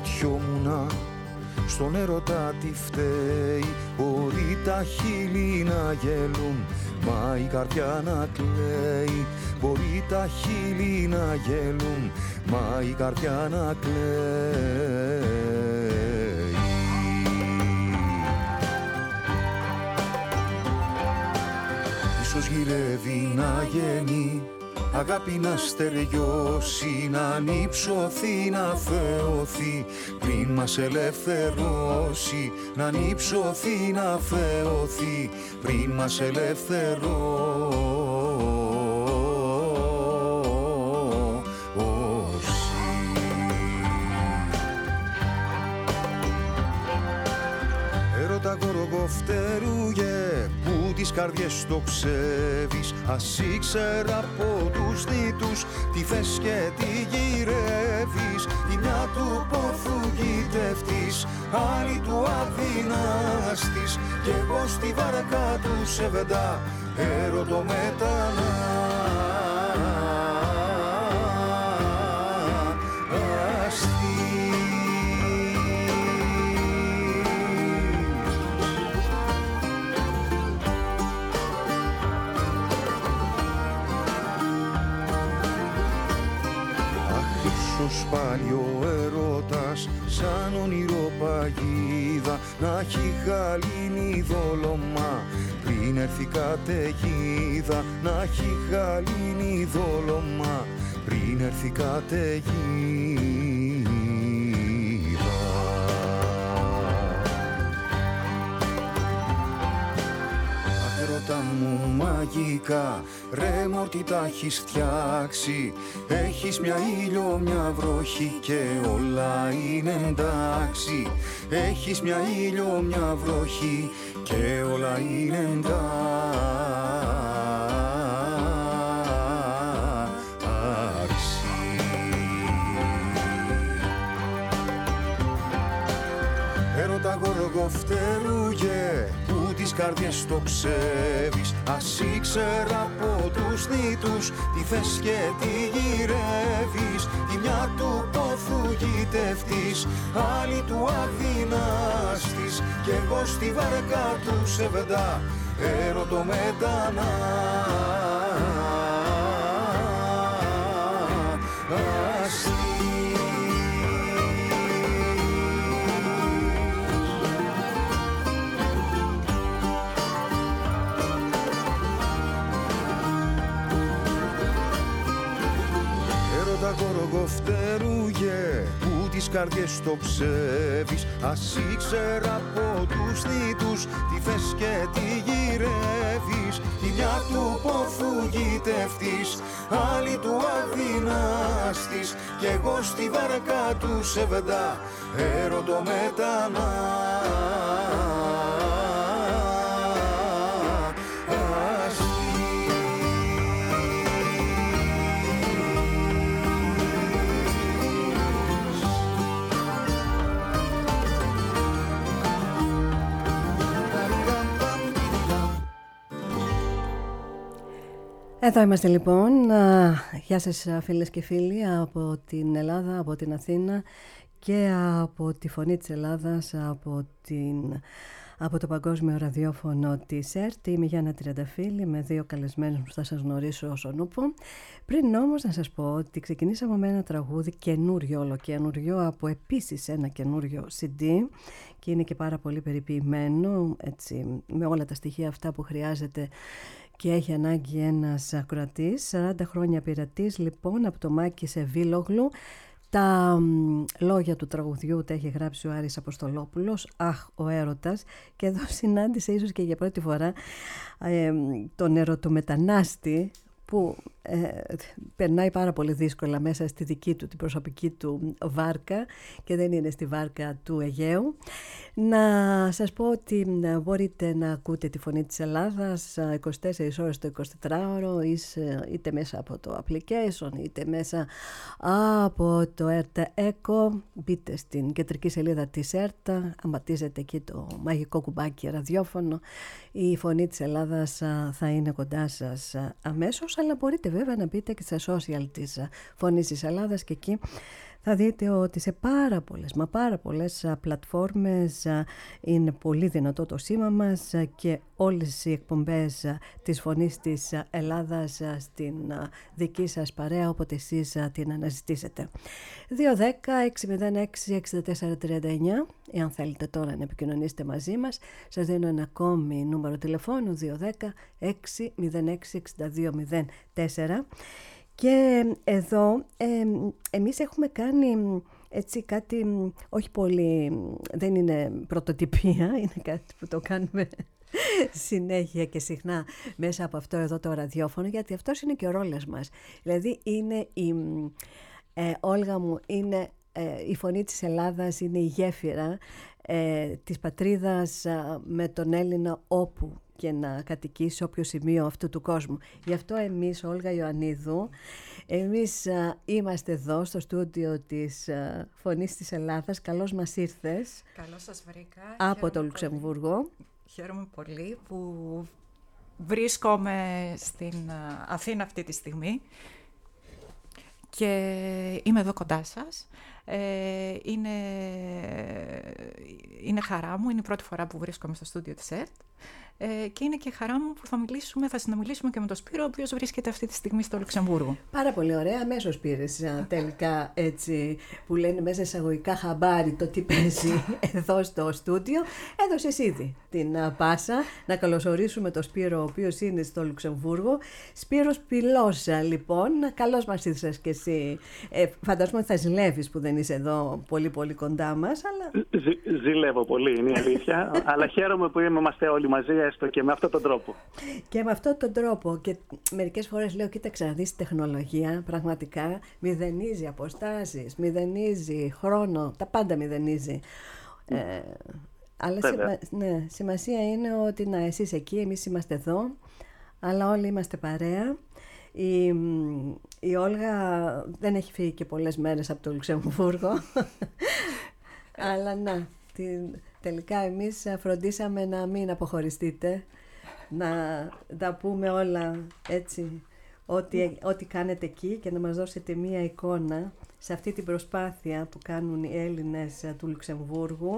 αναρωτιόμουνα, στον έρωτα τι φταίει. Μπορεί τα χείλη να γελούν, μα η καρδιά να κλαίει. Μπορεί τα χείλη να γελούν, μα η καρδιά να κλαίει. Ίσως γυρεύει να γίνει, αγάπη να στεριώσει, να ανυψωθεί, να θεωθεί πριν μας ελευθερώσει. Να ανυψωθεί, να θεωθεί πριν μας ελευθερώσει. Έρωτα γοργοφτερούγε, που τις καρδιές το ψεύεις. Ας ήξερα από τους δίτους τι θες και τι γυρεύεις. Η μια του πόθου γητευτής, άλλη του αδυνάστης. Κι εγώ στη βάρκα του σεβεντά έρωτο πάλι ο έρωτας σαν όνειρο παγίδα, να έχει γαλήνη δόλωμα πριν έρθει καταιγίδα. Να έχει γαλήνη δόλωμα πριν έρθει καταιγίδα. Έρωτα μου μαγικά, ρε μόρτι τα έχεις φτιάξει. Έχεις μια ήλιο, μια βροχή και όλα είναι εντάξει. Έχεις μια ήλιο, μια βροχή και όλα είναι εντάξει. Έρωτα γοργοφτερούγε, που τις καρδιές το ψεύεις. Ας ήξερα από τους δίτους τι θες και τι γυρεύεις. Η μια του πόθου γητευτής, άλλη του αδυνάστης. Κι εγώ στη βάρκα του σεβεντά έρωτο γοργοφτερούγε, που τις καρδιές το ψεύεις. Ας ήξερα από τους δίτους τι θες και τι γυρεύεις. Η μια του πόθου γητευτής, άλλη του αδυνάστης. Κι εγώ στη βάρκα του σεβεντά έρωτο Εδώ είμαστε λοιπόν. Γεια σας φίλες και φίλοι από την Ελλάδα, από την Αθήνα και από τη Φωνή της Ελλάδας, από το Παγκόσμιο Ραδιόφωνο της ΕΡΤ. Είμαι η Γιάννα Τριανταφύλλη με δύο καλεσμένους που θα σας γνωρίσω όσον ούπο. Πριν όμως να σας πω ότι ξεκινήσαμε με ένα τραγούδι καινούριο, ολοκαινούριο, από επίσης ένα καινούριο CD και είναι και πάρα πολύ περιποιημένο, έτσι, με όλα τα στοιχεία αυτά που χρειάζεται και έχει ανάγκη ένας ακροατής. 40 χρόνια πειρατής λοιπόν, από το Μάκη Σεβίλογλου. Τα λόγια του τραγουδιού τα έχει γράψει ο Άρης Αποστολόπουλος, «Αχ, ο έρωτας», και εδώ συνάντησε ίσως και για πρώτη φορά τον ερωτομετανάστη που περνάει πάρα πολύ δύσκολα μέσα στη δική του, την προσωπική του βάρκα και δεν είναι στη βάρκα του Αιγαίου. Να σας πω ότι μπορείτε να ακούτε τη Φωνή της Ελλάδας 24 ώρες το 24ωρο, είτε μέσα από το application είτε μέσα από το ΕΡΤ Echo. Μπείτε στην κεντρική σελίδα της ΕΡΤ, αματίζετε εκεί το μαγικό κουμπάκι ραδιόφωνο. Η Φωνή της Ελλάδας θα είναι κοντά σας αμέσως, αλλά μπορείτε βέβαια να μπείτε και στα social της Φωνής της Ελλάδας και εκεί θα δείτε ότι σε πάρα πολλές πλατφόρμες είναι πολύ δυνατό το σήμα μας και όλες οι εκπομπές της Φωνής της Ελλάδας στην δική σας παρέα, όποτε εσείς την αναζητήσετε. 210-606-6439, εάν θέλετε τώρα να επικοινωνήσετε μαζί μας, σας δίνω ένα ακόμη νούμερο τηλεφώνου, 210-606-6204. Και εδώ εμείς έχουμε κάνει έτσι κάτι, όχι πολύ, δεν είναι πρωτοτυπία, είναι κάτι που το κάνουμε συνέχεια και συχνά μέσα από αυτό εδώ το ραδιόφωνο, γιατί αυτός είναι και ο ρόλος μας. Δηλαδή είναι Όλγα μου, είναι η Φωνή της Ελλάδας, είναι η γέφυρα της πατρίδας με τον Έλληνα όπου και να κατοικήσει σε όποιο σημείο αυτού του κόσμου. Γι' αυτό εμείς, Όλγα Ιωαννίδου, εμείς είμαστε εδώ στο στούντιο της Φωνής της Ελλάδας. Καλώς μας ήρθες. Καλώς σας βρήκα. Από το Λουξεμβούργο. Χαίρομαι πολύ που βρίσκομαι στην Αθήνα αυτή τη στιγμή και είμαι εδώ κοντά σας. Είναι χαρά μου, είναι η πρώτη φορά που βρίσκομαι στο στούντιο της ΕΡΤ και είναι και χαρά μου που θα συνομιλήσουμε και με τον Σπύρο, ο οποίος βρίσκεται αυτή τη στιγμή στο Λουξεμβούργο. Πάρα πολύ ωραία, αμέσως πήρες τελικά έτσι που λένε μέσα εισαγωγικά χαμπάρι το τι παίζει εδώ στο στούντιο. Έδωσες ήδη την πάσα να καλωσορίσουμε τον Σπύρο, ο οποίος είναι στο Λουξεμβούργο. Σπύρος Πυλός, λοιπόν, καλώς μας ήρθες και εσύ. Φαντάζομαι ότι θα ζηλεύεις που δεν είσαι εδώ πολύ πολύ κοντά μας, αλλά... Ζηλεύω πολύ, είναι η αλήθεια, αλλά χαίρομαι που είμαστε όλοι μαζί, έστω και με αυτόν τον τρόπο. Και με αυτόν τον τρόπο. Και μερικές φορές λέω, κοίταξε να δεις τη τεχνολογία, πραγματικά μηδενίζει αποστάσεις, μηδενίζει χρόνο, τα πάντα μηδενίζει. Αλλά σημασία είναι ότι εσείς εκεί, εμείς είμαστε εδώ, αλλά όλοι είμαστε παρέα. Η Όλγα δεν έχει φύγει και πολλές μέρες από το Λουξεμβούργο, αλλά τελικά εμείς φροντίσαμε να μην αποχωριστείτε, να τα πούμε όλα έτσι, ό,τι κάνετε εκεί και να μας δώσετε μία εικόνα σε αυτή την προσπάθεια που κάνουν οι Έλληνες του Λουξεμβούργου.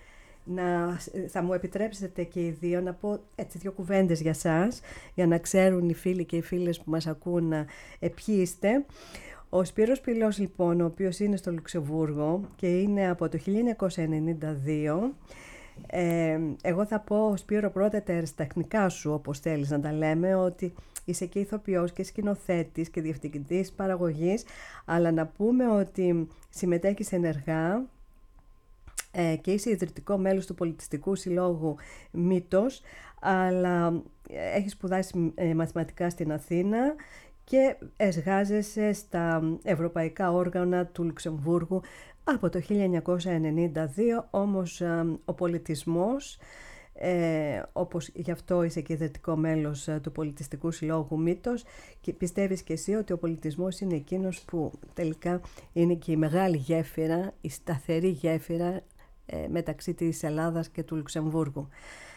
Θα μου επιτρέψετε και οι δύο να πω έτσι 2 κουβέντες για σας, για να ξέρουν οι φίλοι και οι φίλες που μας ακούν ποιοι είστε. Ο Σπύρος Πυλός, λοιπόν, ο οποίος είναι στο Λουξεμβούργο και είναι από το 1992. Εγώ θα πω, Σπύρο, πρώτα τα αριστεχνικά σου, όπως θέλεις να τα λέμε, ότι είσαι και ηθοποιός και σκηνοθέτης και διευθυντής παραγωγής, αλλά να πούμε ότι συμμετέχεις ενεργά και είσαι ιδρυτικό μέλος του Πολιτιστικού Συλλόγου Μύτος, αλλά έχεις σπουδάσει μαθηματικά στην Αθήνα και εργάζεσαι στα ευρωπαϊκά όργανα του Λουξεμβούργου από το 1992, όμως ο πολιτισμός, όπως γι' αυτό είσαι και ιδρυτικό μέλος του Πολιτιστικού Συλλόγου Μύτος, και πιστεύεις και εσύ ότι ο πολιτισμός είναι εκείνος που τελικά είναι και η μεγάλη γέφυρα, η σταθερή γέφυρα μεταξύ της Ελλάδας και του Λουξεμβούργου.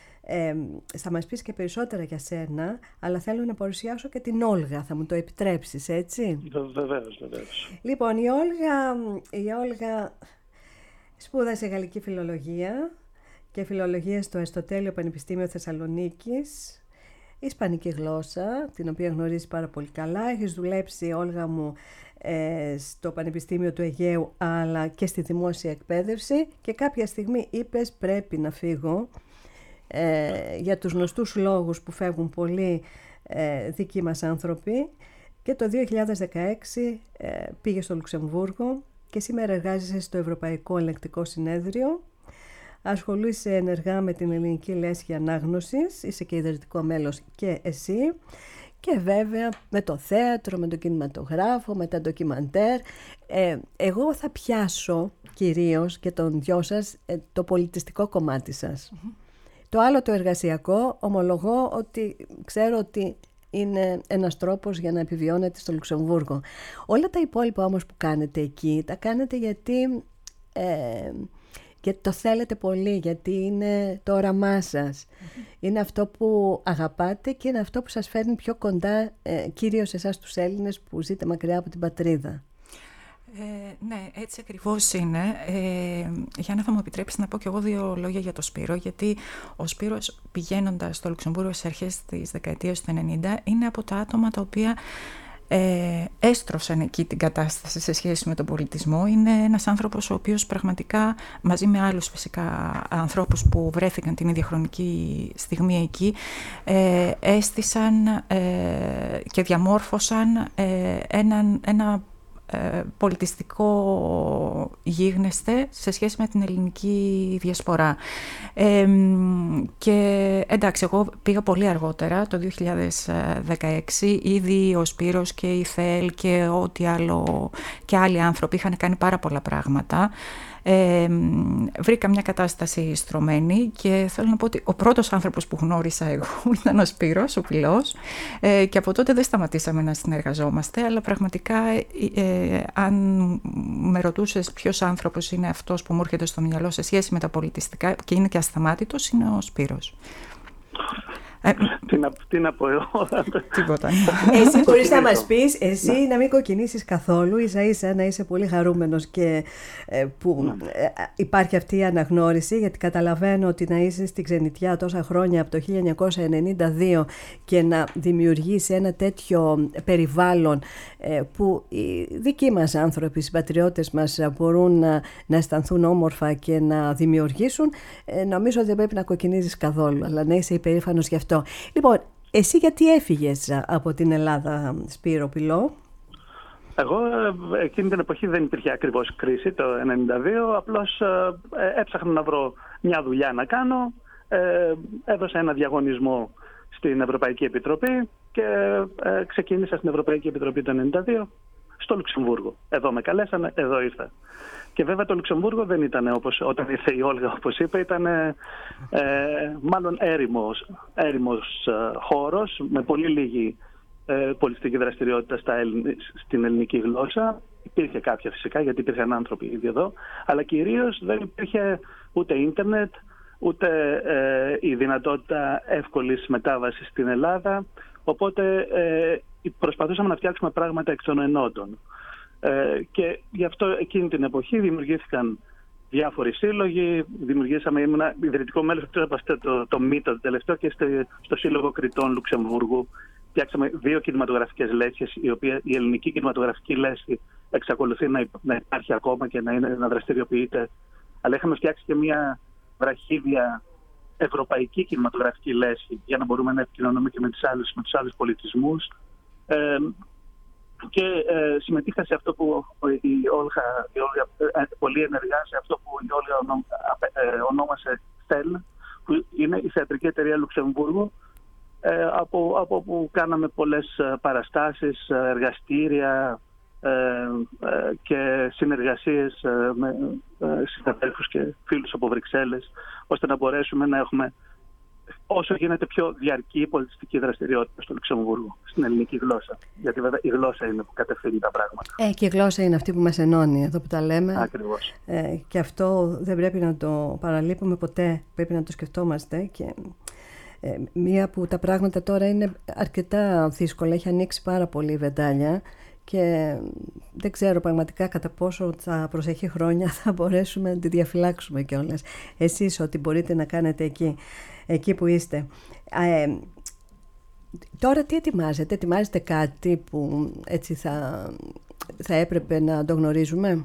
Θα μας πεις και περισσότερα για σένα, αλλά θέλω να παρουσιάσω και την Όλγα, θα μου το επιτρέψεις, έτσι? Βεβαίως. Λοιπόν, η Όλγα σπούδασε γαλλική φιλολογία και φιλολογία στο Αριστοτέλειο Πανεπιστήμιο Θεσσαλονίκης, ισπανική γλώσσα, την οποία γνωρίζεις πάρα πολύ καλά. Έχεις δουλέψει, Όλγα μου, στο Πανεπιστήμιο του Αιγαίου, αλλά και στη δημόσια εκπαίδευση, και κάποια στιγμή είπες πρέπει να φύγω, για τους γνωστούς λόγους που φεύγουν πολλοί δικοί μας άνθρωποι, και το 2016 πήγες στο Λουξεμβούργο και σήμερα εργάζεσαι στο Ευρωπαϊκό Ελεγκτικό Συνέδριο. Ασχολείσαι ενεργά με την ελληνική λέσχη ανάγνωσης, είσαι και ιδρυτικό μέλος και εσύ, και βέβαια με το θέατρο, με τον κινηματογράφο, με τα ντοκιμαντέρ. Εγώ θα πιάσω κυρίως και τον δυο σας το πολιτιστικό κομμάτι σας. Το άλλο, το εργασιακό, ομολογώ ότι ξέρω ότι είναι ένας τρόπος για να επιβιώνετε στο Λουξεμβούργο. Όλα τα υπόλοιπα όμως που κάνετε εκεί, τα κάνετε γιατί το θέλετε πολύ, γιατί είναι το όραμά σας. Είναι αυτό που αγαπάτε και είναι αυτό που σας φέρνει πιο κοντά, κυρίως εσάς τους Έλληνες που ζείτε μακριά από την πατρίδα. Ναι, έτσι ακριβώς είναι. Γιάννα, θα μου επιτρέψεις να πω κι εγώ 2 λόγια για τον Σπύρο, γιατί ο Σπύρος, πηγαίνοντας στο Λουξεμβούργο στις αρχές της δεκαετίας του 90, είναι από τα άτομα τα οποία έστρωσαν εκεί την κατάσταση σε σχέση με τον πολιτισμό. Είναι ένας άνθρωπος ο οποίος πραγματικά, μαζί με άλλους φυσικά ανθρώπους που βρέθηκαν την ίδια χρονική στιγμή εκεί, έστησαν και διαμόρφωσαν ένα πολιτιστικό γίγνεσθε σε σχέση με την ελληνική διασπορά. Και εντάξει, εγώ πήγα πολύ αργότερα, το 2016, ήδη ο Σπύρος και η Θέλ και ό,τι άλλο και άλλοι άνθρωποι είχαν κάνει πάρα πολλά πράγματα. Βρήκα μια κατάσταση στρωμένη και θέλω να πω ότι ο πρώτος άνθρωπος που γνώρισα εγώ ήταν ο Σπύρος, ο Πυλός, και από τότε δεν σταματήσαμε να συνεργαζόμαστε, αλλά πραγματικά αν με ρωτούσες ποιος άνθρωπος είναι αυτός που μου έρχεται στο μυαλό σε σχέση με τα πολιτιστικά και είναι και ασταμάτητος, είναι ο Σπύρος. Τι να πω εγώ. Τίποτα. Εσύ μπορείς να μας πεις, εσύ να μην κοκκινήσεις καθόλου, ίσα-ίσα να είσαι πολύ χαρούμενος και που υπάρχει αυτή η αναγνώριση, γιατί καταλαβαίνω ότι να είσαι στην ξενιτιά τόσα χρόνια από το 1992 και να δημιουργείς ένα τέτοιο περιβάλλον που οι δικοί μας άνθρωποι, οι συμπατριώτες μας μπορούν να αισθανθούν όμορφα και να δημιουργήσουν, νομίζω ότι δεν πρέπει να κοκκινίζεις καθόλου, αλλά να είσαι υπερήφανος γι' αυτό. Λοιπόν, εσύ γιατί έφυγες από την Ελλάδα, Σπύρο Πυλό? Εγώ εκείνη την εποχή δεν υπήρχε ακριβώς κρίση το 1992, απλώς έψαχνα να βρω μια δουλειά να κάνω, έδωσα ένα διαγωνισμό στην Ευρωπαϊκή Επιτροπή και ξεκίνησα στην Ευρωπαϊκή Επιτροπή το 1992 στο Λουξεμβούργο. Εδώ με καλέσανε, εδώ ήρθα. Και βέβαια το Λουξεμβούργο δεν ήταν όπως όταν ήρθε η Όλγα, όπως είπε, ήταν μάλλον έρημος χώρος με πολύ λίγη πολιτιστική δραστηριότητα στην ελληνική γλώσσα. Υπήρχε κάποια φυσικά, γιατί υπήρχαν άνθρωποι ήδη εδώ, αλλά κυρίως δεν υπήρχε ούτε ίντερνετ, ούτε η δυνατότητα εύκολης μετάβασης στην Ελλάδα. Οπότε προσπαθούσαμε να φτιάξουμε πράγματα εκ των ενόντων. Και γι' αυτό εκείνη την εποχή δημιουργήθηκαν διάφοροι σύλλογοι. Δημιουργήσαμε, ήμουνα ιδρυτικό μέλος το ΜΙΤΟ το τελευταίο και στο Σύλλογο Κριτών Λουξεμβούργου. Φτιάξαμε 2 κινηματογραφικές λέσχες, η ελληνική κινηματογραφική λέσχη εξακολουθεί να υπάρχει ακόμα και να δραστηριοποιείται. Αλλά είχαμε φτιάξει και μια βραχίδια ευρωπαϊκή κινηματογραφική λέσχη για να μπορούμε να επικοινωνούμε και με τους άλλους πολιτισμούς. Και συμμετείχα σε αυτό που η Όλγα πολύ ενεργά, σε αυτό που η Όλγα ονόμασε ΘΕΛ, που είναι η Θεατρική Εταιρεία Λουξεμβούργου, από που κάναμε πολλές παραστάσεις, εργαστήρια και συνεργασίες με συναδέλφους και φίλους από Βρυξέλλες, ώστε να μπορέσουμε να έχουμε όσο γίνεται πιο διαρκή πολιτιστική δραστηριότητα στο Λουξεμβούργο, στην ελληνική γλώσσα. Γιατί βέβαια η γλώσσα είναι που κατευθύνει τα πράγματα. Και η γλώσσα είναι αυτή που μας ενώνει, εδώ που τα λέμε. Ακριβώς. Και αυτό δεν πρέπει να το παραλείπουμε ποτέ, πρέπει να το σκεφτόμαστε. Και μία που τα πράγματα τώρα είναι αρκετά δύσκολα, έχει ανοίξει πάρα πολύ η βεντάλια και δεν ξέρω πραγματικά κατά πόσο τα προσεχή χρόνια θα μπορέσουμε να τη διαφυλάξουμε κιόλας. Εσείς ό,τι μπορείτε να κάνετε εκεί που είστε. Τώρα τι ετοιμάζετε κάτι που έτσι θα έπρεπε να το γνωρίζουμε?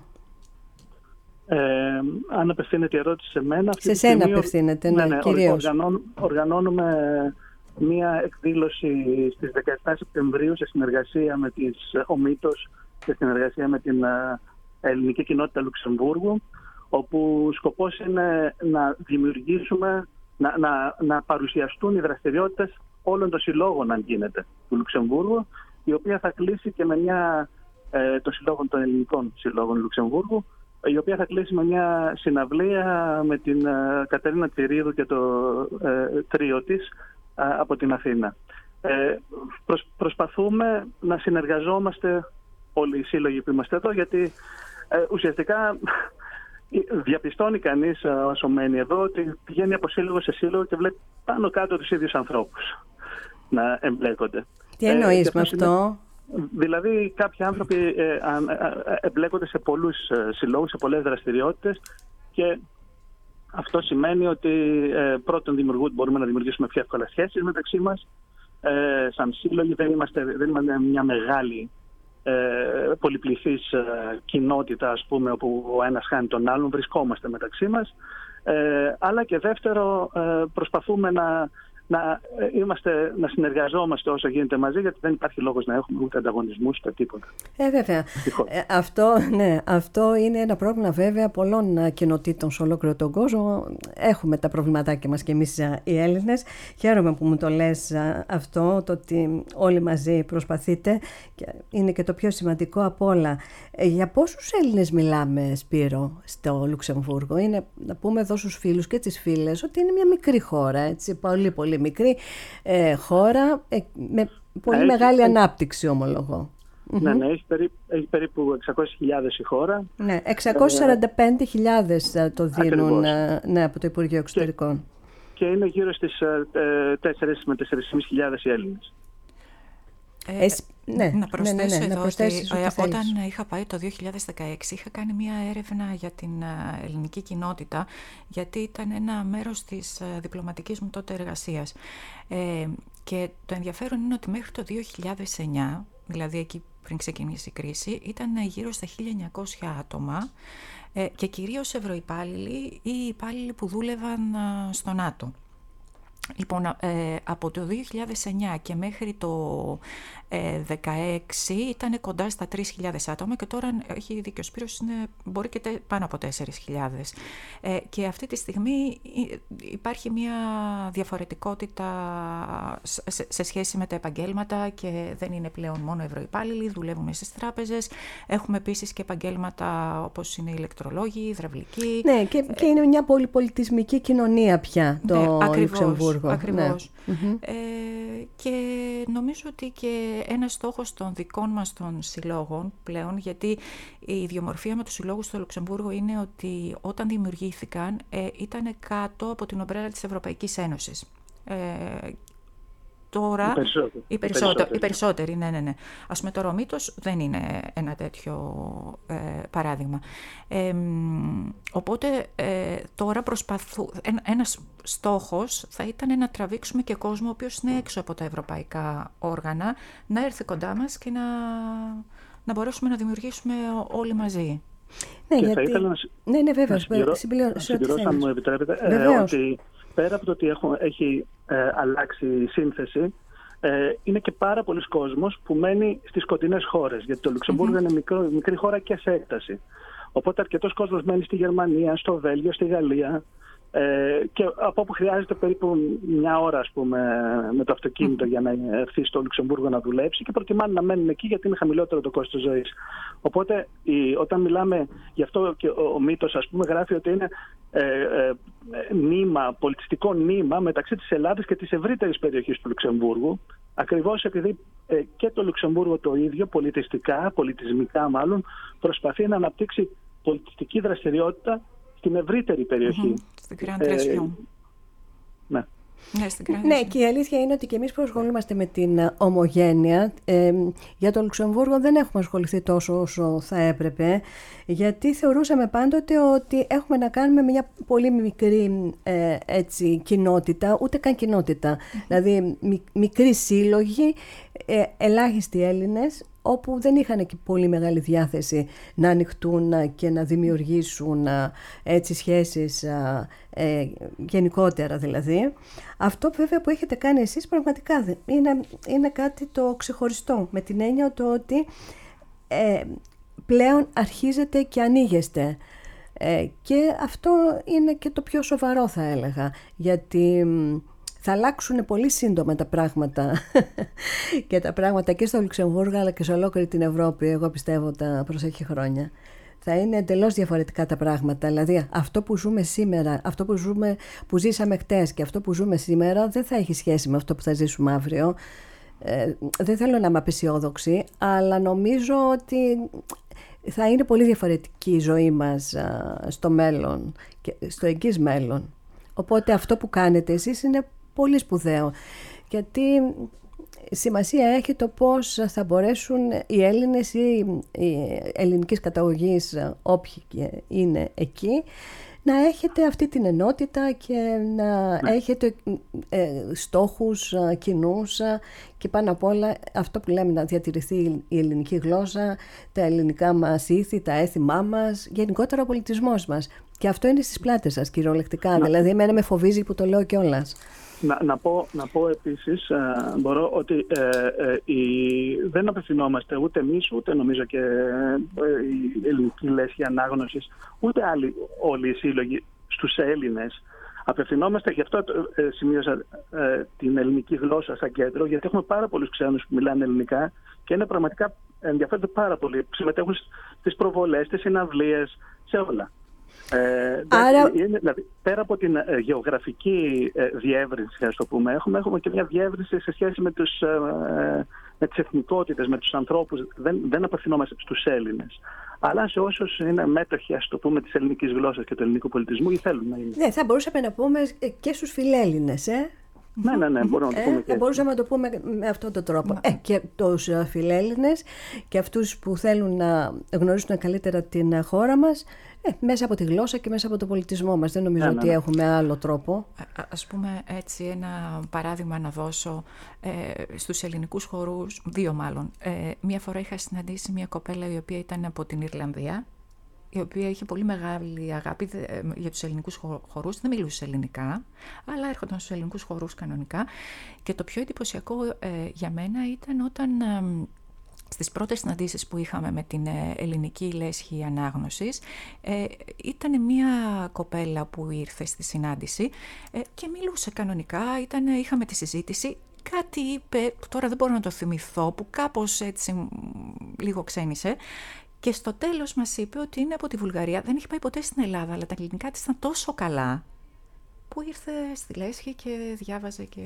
Αν απευθύνεται η ερώτηση σε μένα, σε σένα απευθύνεται, ναι, κυρίως. Οργανώνουμε μία εκδήλωση στις 17 Σεπτεμβρίου σε συνεργασία με ο ΜΙΤΟΣ και συνεργασία με την ελληνική κοινότητα Λουξεμβούργου, όπου σκοπός είναι να δημιουργήσουμε, να παρουσιαστούν οι δραστηριότητες όλων των συλλόγων, αν γίνεται, του Λουξεμβούργου, η οποία θα κλείσει και με το συλλόγο των ελληνικών συλλόγων Λουξεμβούργου, η οποία θα κλείσει με μια συναυλία με την Κατερίνα Τσιρίδου και το τρίο της από την Αθήνα. Προσπαθούμε να συνεργαζόμαστε όλοι οι σύλλογοι που είμαστε εδώ, γιατί ουσιαστικά διαπιστώνει κανείς όσο μένει εδώ ότι πηγαίνει από σύλλογο σε σύλλογο και βλέπει πάνω κάτω τους ίδιους ανθρώπους να εμπλέκονται. Τι εννοείς με αυτό? Δηλαδή κάποιοι άνθρωποι εμπλέκονται σε πολλούς συλλόγους, σε πολλές δραστηριότητες, και αυτό σημαίνει ότι πρώτον μπορούμε να δημιουργήσουμε πιο εύκολα σχέσεις μεταξύ μας. Σαν σύλλογοι δεν είμαστε μια μεγάλη πολυπληθής κοινότητα, ας πούμε, όπου ο ένας χάνει τον άλλον, βρισκόμαστε μεταξύ μας. Αλλά και δεύτερο, προσπαθούμε να συνεργαζόμαστε όσο γίνεται μαζί, γιατί δεν υπάρχει λόγος να έχουμε ούτε ανταγωνισμούς ούτε τίποτα. Βέβαια. Αυτό είναι ένα πρόβλημα βέβαια πολλών κοινοτήτων σε ολόκληρο τον κόσμο. Έχουμε τα προβληματάκια μας και εμείς οι Έλληνες. Χαίρομαι που μου το λες αυτό, το ότι όλοι μαζί προσπαθείτε. Είναι και το πιο σημαντικό από όλα. Για πόσους Έλληνες μιλάμε, Σπύρο, στο Λουξεμβούργο? Είναι, να πούμε εδώ στους φίλους και τις φίλες, ότι είναι μια μικρή χώρα, έτσι, πολύ μικρή χώρα, με πολύ μεγάλη ανάπτυξη, ομολογώ. Ναι, έχει περίπου 600.000 η χώρα. Ναι, 645.000 το δίνουν από το Υπουργείο Εξωτερικών. Και είναι γύρω στις 4 με 4.500 οι Έλληνες. Να προσθέσω εδώ ότι όταν είχα πάει το 2016 είχα κάνει μια έρευνα για την ελληνική κοινότητα, γιατί ήταν ένα μέρος της διπλωματικής μου τότε εργασίας, και το ενδιαφέρον είναι ότι μέχρι το 2009, δηλαδή εκεί πριν ξεκινήσει η κρίση, ήταν γύρω στα 1.900 άτομα, και κυρίως ευρωυπάλληλοι ή υπάλληλοι που δούλευαν στο ΝΑΤΟ. Λοιπόν, από το 2009 και μέχρι το 2016 ήταν κοντά στα 3.000 άτομα, και τώρα, έχει δίκιο ο Σπύρος, μπορεί και πάνω από 4.000. Και αυτή τη στιγμή υπάρχει μια διαφορετικότητα σε σχέση με τα επαγγέλματα, και δεν είναι πλέον μόνο ευρωυπάλληλοι, δουλεύουμε στις τράπεζες. Έχουμε επίσης και επαγγέλματα όπως είναι οι ηλεκτρολόγοι, υδραυλικοί. Ναι, και είναι μια πολυπολιτισμική κοινωνία πια το Λουξεμβούργο. Ακριβώς. Ναι. Και νομίζω ότι και ένας στόχος των δικών μας των συλλόγων πλέον, γιατί η ιδιομορφία με τους συλλόγους στο Λουξεμβούργο είναι ότι όταν δημιουργήθηκαν ήταν κάτω από την ομπρέλα της Ευρωπαϊκής Ένωσης. Τώρα οι περισσότεροι, ναι. Ας πούμε, το Ρομίτος δεν είναι ένα τέτοιο παράδειγμα. Οπότε τώρα ένας στόχος θα ήταν να τραβήξουμε και κόσμο ο οποίος είναι έξω από τα ευρωπαϊκά όργανα, να έρθει κοντά μας και να μπορέσουμε να δημιουργήσουμε όλοι μαζί. Ναι, και θα ήθελα να συμπληρώσω, αν μου επιτρέπετε, ότι πέρα από το ότι έχει αλλάξει η σύνθεση, είναι και πάρα πολλοί κόσμος που μένει στις σκοτεινές χώρες, γιατί το Λουξεμβούργο είναι μικρή χώρα και σε έκταση. Οπότε αρκετός κόσμος μένει στη Γερμανία, στο Βέλγιο, στη Γαλλία, και από όπου χρειάζεται περίπου μια ώρα, ας πούμε, με το αυτοκίνητο για να έρθει στο Λουξεμβούργο να δουλέψει, και προτιμάνε να μένουν εκεί γιατί είναι χαμηλότερο το κόστος ζωής. Οπότε όταν μιλάμε γι' αυτό, και ο μύτος, ας πούμε, γράφει ότι είναι πολιτιστικό νήμα μεταξύ της Ελλάδας και της ευρύτερης περιοχής του Λουξεμβούργου, ακριβώς επειδή και το Λουξεμβούργο το ίδιο πολιτισμικά μάλλον, προσπαθεί να αναπτύξει πολιτιστική δραστηριότητα στην ευρύτερη περιοχή. Στην Grand Région. Ναι. Ναι, και η αλήθεια είναι ότι και εμείς που ασχολούμαστε με την ομογένεια, για το Λουξεμβούργο δεν έχουμε ασχοληθεί τόσο όσο θα έπρεπε, γιατί θεωρούσαμε πάντοτε ότι έχουμε να κάνουμε μια πολύ μικρή κοινότητα, ούτε καν κοινότητα, δηλαδή μικροί σύλλογοι, ελάχιστοι Έλληνες, όπου δεν είχαν και πολύ μεγάλη διάθεση να ανοιχτούν και να δημιουργήσουν σχέσεις γενικότερα δηλαδή. Αυτό βέβαια που έχετε κάνει εσείς πραγματικά είναι κάτι το ξεχωριστό, με την έννοια το ότι πλέον αρχίζετε και ανοίγεστε. Και αυτό είναι και το πιο σοβαρό, θα έλεγα, γιατί θα αλλάξουν πολύ σύντομα τα πράγματα και τα πράγματα και στο Λουξεμβούργο αλλά και σε ολόκληρη την Ευρώπη, εγώ πιστεύω, τα προσέχει χρόνια. Θα είναι εντελώς διαφορετικά τα πράγματα. Δηλαδή αυτό που ζούμε σήμερα, αυτό που ζήσαμε χτες και αυτό που ζούμε σήμερα δεν θα έχει σχέση με αυτό που θα ζήσουμε αύριο. Δεν θέλω να είμαι απεσιόδοξη, αλλά νομίζω ότι θα είναι πολύ διαφορετική η ζωή μας στο μέλλον και στο εγγύς μέλλον. Οπότε αυτό που κάνετε εσείς είναι πολύ σπουδαίο, γιατί σημασία έχει το πώς θα μπορέσουν οι Έλληνες ή οι ελληνικής καταγωγής, όποιοι είναι εκεί, να έχετε αυτή την ενότητα και να έχετε στόχους κοινούς και πάνω απ' όλα αυτό που λέμε, να διατηρηθεί η ελληνική γλώσσα, τα ελληνικά μας ήθη, τα έθιμά μας, γενικότερα ο πολιτισμός μας. Και αυτό είναι στις πλάτες σας κυριολεκτικά, δηλαδή εμένα με φοβίζει που το λέω κιόλας. Να πω επίσης, μπορώ, ότι δεν απευθυνόμαστε ούτε εμείς, ούτε νομίζω και η ελληνική λέσχη ανάγνωσης, ούτε όλοι οι σύλλογοι στους Έλληνες. Απευθυνόμαστε, γι' αυτό σημείωσα την ελληνική γλώσσα σαν κέντρο, γιατί έχουμε πάρα πολλούς ξένους που μιλάνε ελληνικά και είναι πραγματικά ενδιαφέρονται πάρα πολύ. Συμμετέχουν στις προβολές, στις συναυλίες, σε όλα. Άρα... Δηλαδή, πέρα από την γεωγραφική διεύρυνση, ας το πούμε, έχουμε και μια διεύρυνση σε σχέση με τις εθνικότητες, με τους ανθρώπους. Δεν απευθυνόμαστε στους Έλληνες, αλλά σε όσους είναι μέτοχοι, ας το πούμε, της ελληνικής γλώσσας και του ελληνικού πολιτισμού ή θέλουν να είναι. Ναι, θα μπορούσαμε να πούμε και στους φιλέλληνες, Ναι, μπορούμε να το πούμε και θα μπορούσαμε να το πούμε με αυτόν τον τρόπο. Και τους φιλέλληνες και αυτούς που θέλουν να γνωρίσουν καλύτερα την χώρα μας, μέσα από τη γλώσσα και μέσα από τον πολιτισμό μας. Δεν νομίζω ότι έχουμε άλλο τρόπο. Ας πούμε έτσι ένα παράδειγμα να δώσω στους ελληνικούς χορούς, δύο μάλλον. Μία φορά είχα συναντήσει μια κοπέλα η οποία ήταν από την Ιρλανδία, η οποία είχε πολύ μεγάλη αγάπη για τους ελληνικούς χορούς. Δεν μιλούσε ελληνικά, αλλά έρχονταν στους ελληνικούς χορούς κανονικά. Και το πιο εντυπωσιακό για μένα ήταν όταν στις πρώτες συναντήσεις που είχαμε με την ελληνική λέσχη ανάγνωσης, ήταν μια κοπέλα που ήρθε στη συνάντηση και μιλούσε κανονικά, είχαμε τη συζήτηση. Κάτι είπε, τώρα δεν μπορώ να το θυμηθώ, που κάπως έτσι λίγο ξένησε. Και στο τέλος μας είπε ότι είναι από τη Βουλγαρία, δεν έχει πάει ποτέ στην Ελλάδα, αλλά τα ελληνικά της ήταν τόσο καλά, που ήρθε στη λέσχη και διάβαζε και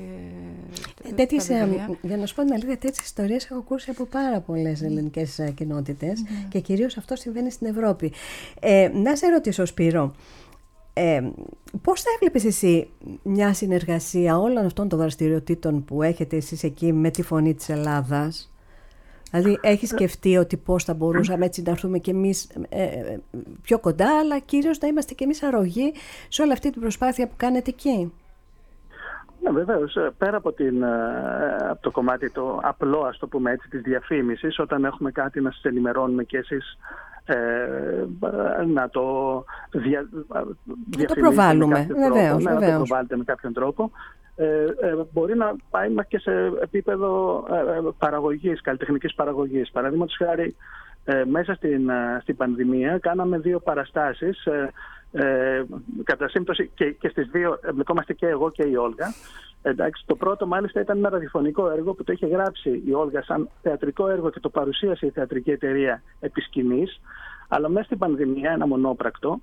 για να σου πω την αλήθεια, τέτοιες ιστορίες έχω ακούσει από πάρα πολλές ελληνικές κοινότητες και κυρίως αυτό συμβαίνει στην Ευρώπη. Να σε ρωτήσω, Σπύρο, πώς θα έβλεπες εσύ μια συνεργασία όλων αυτών των δραστηριοτήτων που έχετε εσείς εκεί με τη Φωνή της Ελλάδας? Δηλαδή, έχεις σκεφτεί ότι πώς θα μπορούσαμε έτσι να έρθουμε κι εμείς πιο κοντά, αλλά κυρίως να είμαστε κι εμείς αρρωγοί σε όλη αυτή την προσπάθεια που κάνετε εκεί? Ναι, βεβαίως. Πέρα από το κομμάτι το απλό, ας το πούμε έτσι, της διαφήμισης, όταν έχουμε κάτι να σας ενημερώνουμε κι εσείς, να το προβάλλουμε. Βεβαίως. Να το προβάλλετε με κάποιον τρόπο. Μπορεί να πάει και σε επίπεδο παραγωγής, καλλιτεχνικής παραγωγής. Παραδείγματος χάρη, μέσα στην πανδημία κάναμε 2 παραστάσεις. Κατά σύμπτωση και στις 2 εμπλεκόμαστε και εγώ και η Όλγα. Εντάξει, το πρώτο μάλιστα ήταν ένα ραδιοφωνικό έργο που το είχε γράψει η Όλγα σαν θεατρικό έργο και το παρουσίασε η θεατρική εταιρεία επί σκηνής. Αλλά μέσα στην πανδημία, ένα μονόπρακτο,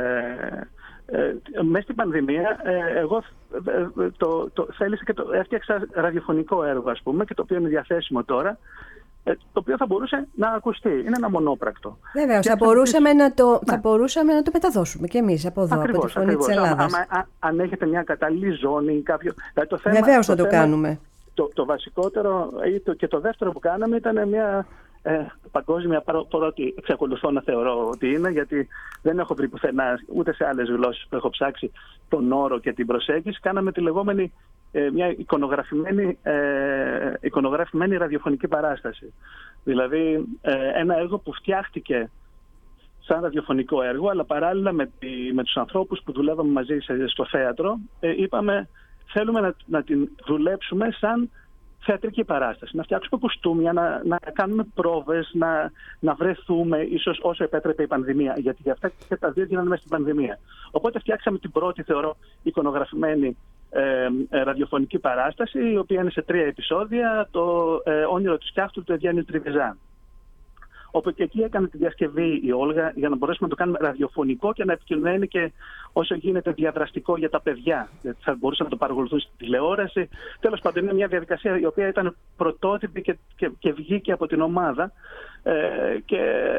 μέσα στην πανδημία εγώ θέλησα και έφτιαξα ραδιοφωνικό έργο, ας πούμε, και το οποίο είναι διαθέσιμο τώρα, το οποίο θα μπορούσε να ακουστεί. Είναι ένα μονόπρακτο. Βέβαια, θα μπορούσαμε να το μεταδώσουμε και εμείς από εδώ, από τη Φωνή της Ελλάδας. Αν έχετε μια κατάλληλη ζώνη ή κάποιο... Βεβαίως θα το κάνουμε. Το βασικότερο και το δεύτερο που κάναμε ήταν μια παγκόσμια, πρώτη εξακολουθώ να θεωρώ ότι είναι, γιατί δεν έχω βρει πουθενά ούτε σε άλλες γλώσσες που έχω ψάξει τον όρο και την προσέγγιση. Κάναμε τη λεγόμενη μια εικονογραφημένη ραδιοφωνική παράσταση. Δηλαδή ένα έργο που φτιάχτηκε σαν ραδιοφωνικό έργο, αλλά παράλληλα με τους ανθρώπους που δουλεύαμε μαζί στο θέατρο, είπαμε θέλουμε να την δουλέψουμε σαν θεατρική παράσταση. Να φτιάξουμε κοστούμια, να κάνουμε πρόβες, να βρεθούμε, ίσως όσο επέτρεπε η πανδημία. Γιατί για αυτά και τα δύο γίνανε μέσα στην πανδημία. Οπότε φτιάξαμε την πρώτη, θεωρώ, εικονογραφημένη ραδιοφωνική παράσταση, η οποία είναι σε 3 επεισόδια, το όνειρο του Σκιάχτρου του Ευγένιου Τριβεζάν. Όπου και εκεί έκανε τη διασκευή η Όλγα για να μπορέσουμε να το κάνουμε ραδιοφωνικό και να επικοινωνεί και όσο γίνεται διαδραστικό για τα παιδιά. Γιατί θα μπορούσαν να το παρακολουθούν στη τηλεόραση. Τέλος πάντων, είναι μια διαδικασία η οποία ήταν πρωτότυπη και βγήκε από την ομάδα. Και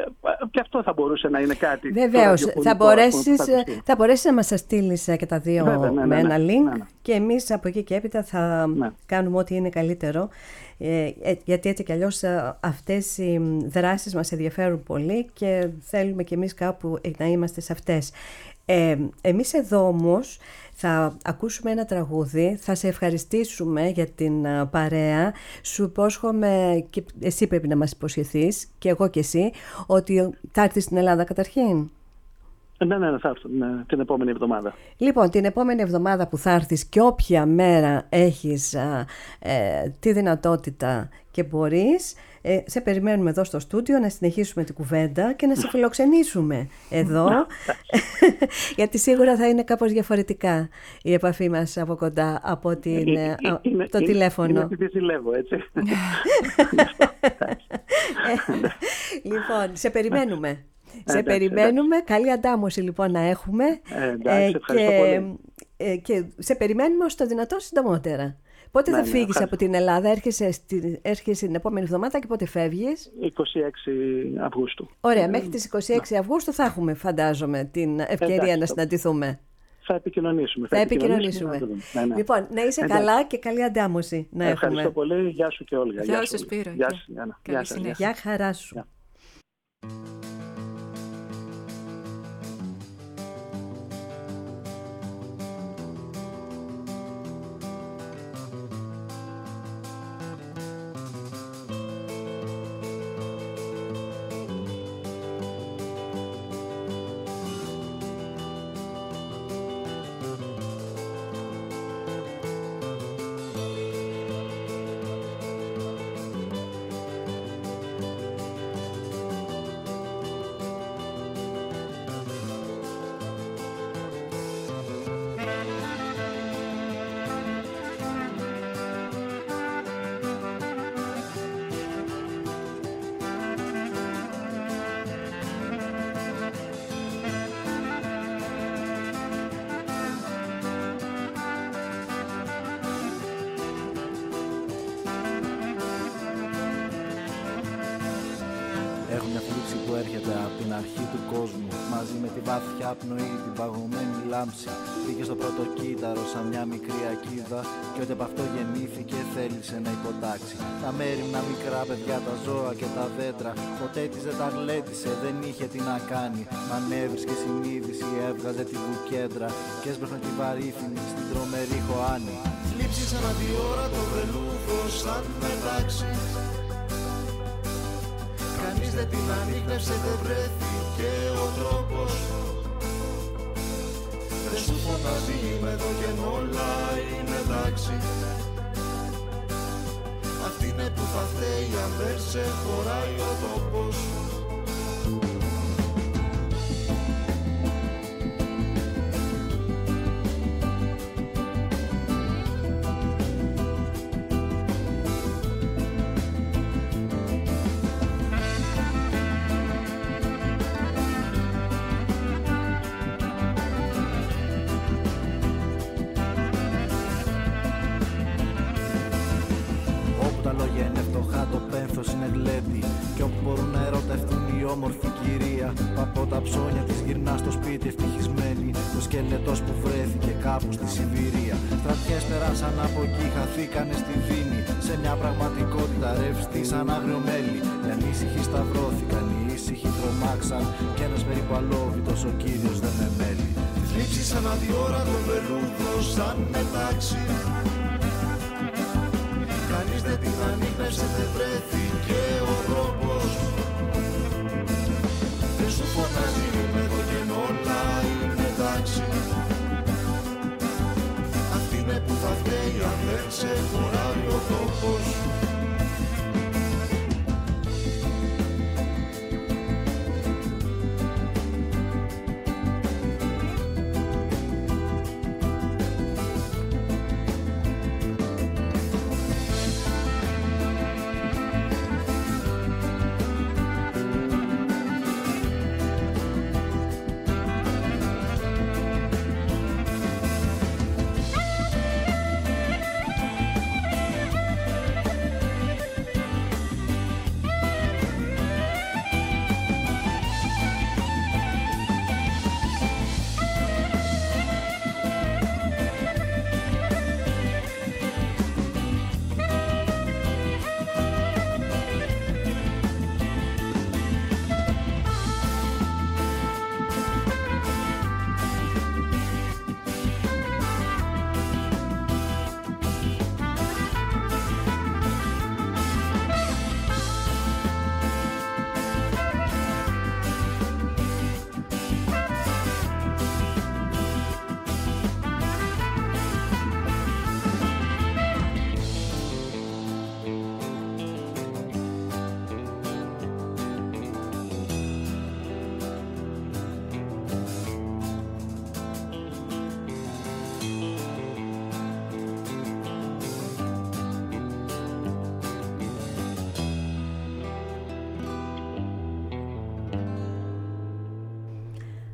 και αυτό θα μπορούσε να είναι κάτι. Βεβαίως, θα μπορέσεις να μας τα στείλεις και τα δύο με ένα link και εμείς από εκεί και έπειτα θα κάνουμε ό,τι είναι καλύτερο, γιατί έτσι κι αλλιώς αυτές οι δράσεις μας ενδιαφέρουν πολύ και θέλουμε κι εμείς κάπου να είμαστε σε αυτές. Εμείς εδώ όμως θα ακούσουμε ένα τραγούδι, θα σε ευχαριστήσουμε για την παρέα. Σου υπόσχομαι, και εσύ πρέπει να μας υποσχεθείς, και εγώ και εσύ, ότι θα έρθεις στην Ελλάδα καταρχήν. Ναι, θα έρθω την επόμενη εβδομάδα. Λοιπόν, την επόμενη εβδομάδα που θα έρθεις και όποια μέρα έχεις τη δυνατότητα και μπορείς, σε περιμένουμε εδώ στο στούντιο να συνεχίσουμε την κουβέντα και να σε φιλοξενήσουμε εδώ, γιατί σίγουρα θα είναι κάπως διαφορετικά η επαφή μας από κοντά από το τηλέφωνο. Είναι επειδή ζηλεύω, έτσι. Λοιπόν, σε περιμένουμε. Σε περιμένουμε. Καλή αντάμωση λοιπόν να έχουμε. Εντάξει, ευχαριστώ πολύ. Και σε περιμένουμε ως το δυνατόν συντομότερα. Πότε θα φύγεις από την Ελλάδα, έρχεσαι την επόμενη εβδομάδα και πότε φεύγεις? 26 Αυγούστου. Ωραία, μέχρι τις 26 Αυγούστου θα έχουμε, φαντάζομαι, την ευκαιρία να συναντηθούμε. Θα επικοινωνήσουμε. Λοιπόν, να είσαι καλά και καλή αντάμωση να έχουμε. Ευχαριστώ πολύ. Γεια σου και Όλγα. Γεια σου Σπύρο. Γεια χαρά σου. Έχω μια θλίψη που έρχεται από την αρχή του κόσμου, μαζί με τη βαθιά πνοή, την παγωμένη λάμψη. Μπήκε στο πρώτο κύτταρο σαν μια μικρή ακίδα, και ό,τι από αυτό γεννήθηκε θέλησε να υποτάξει. Τα μέριμνα μικρά παιδιά, τα ζώα και τα δέντρα, ποτέ της δεν τα γλέντισε, δεν είχε τι να κάνει. Μα ανέβρισκε συνείδηση, έβγαζε τη βουκέντρα και έσπρωχνε τη βαρύθινη στην τρομερή χωάνη. Θλίψη σαν αντιόρα το βελούδο σαν μετάξι. Κανείς δεν την ανείχνευσε, δεν βρέθηκε ο τρόπος. Δεν σου φωνάζει είμαι εδώ και όλα είναι εντάξει. Αυτή είναι που θα φταίει αν δεν σε χωράει ο τόπος. Όμορφη κυρία, από τα ψώνια της γυρνά στο σπίτι ευτυχισμένη. Ο σκελετός που βρέθηκε κάπου στη Σιβηρία. Στρατιές περάσαν από εκεί, χαθήκανε στη Δίνη. Σε μια πραγματικότητα ρευστή σαν άγριο μέλι. Οι ανήσυχοι σταυρώθηκαν, οι ήσυχοι τρομάξαν. Κι ένας περίπου αλόβητος ο κύριος δεν με μέλει. Τη θλίψη σαν αντιόρα το βελούδο σαν μετάξι. Κανείς δεν την ανείχνευσε, δεν βρέθηκε ο τρόπος. Δεν σου φωνάζει είμαι εδώ και όλα είναι εντάξει. Αυτή είναι που θα φταίει αν δεν σε χωράει ο τόπος.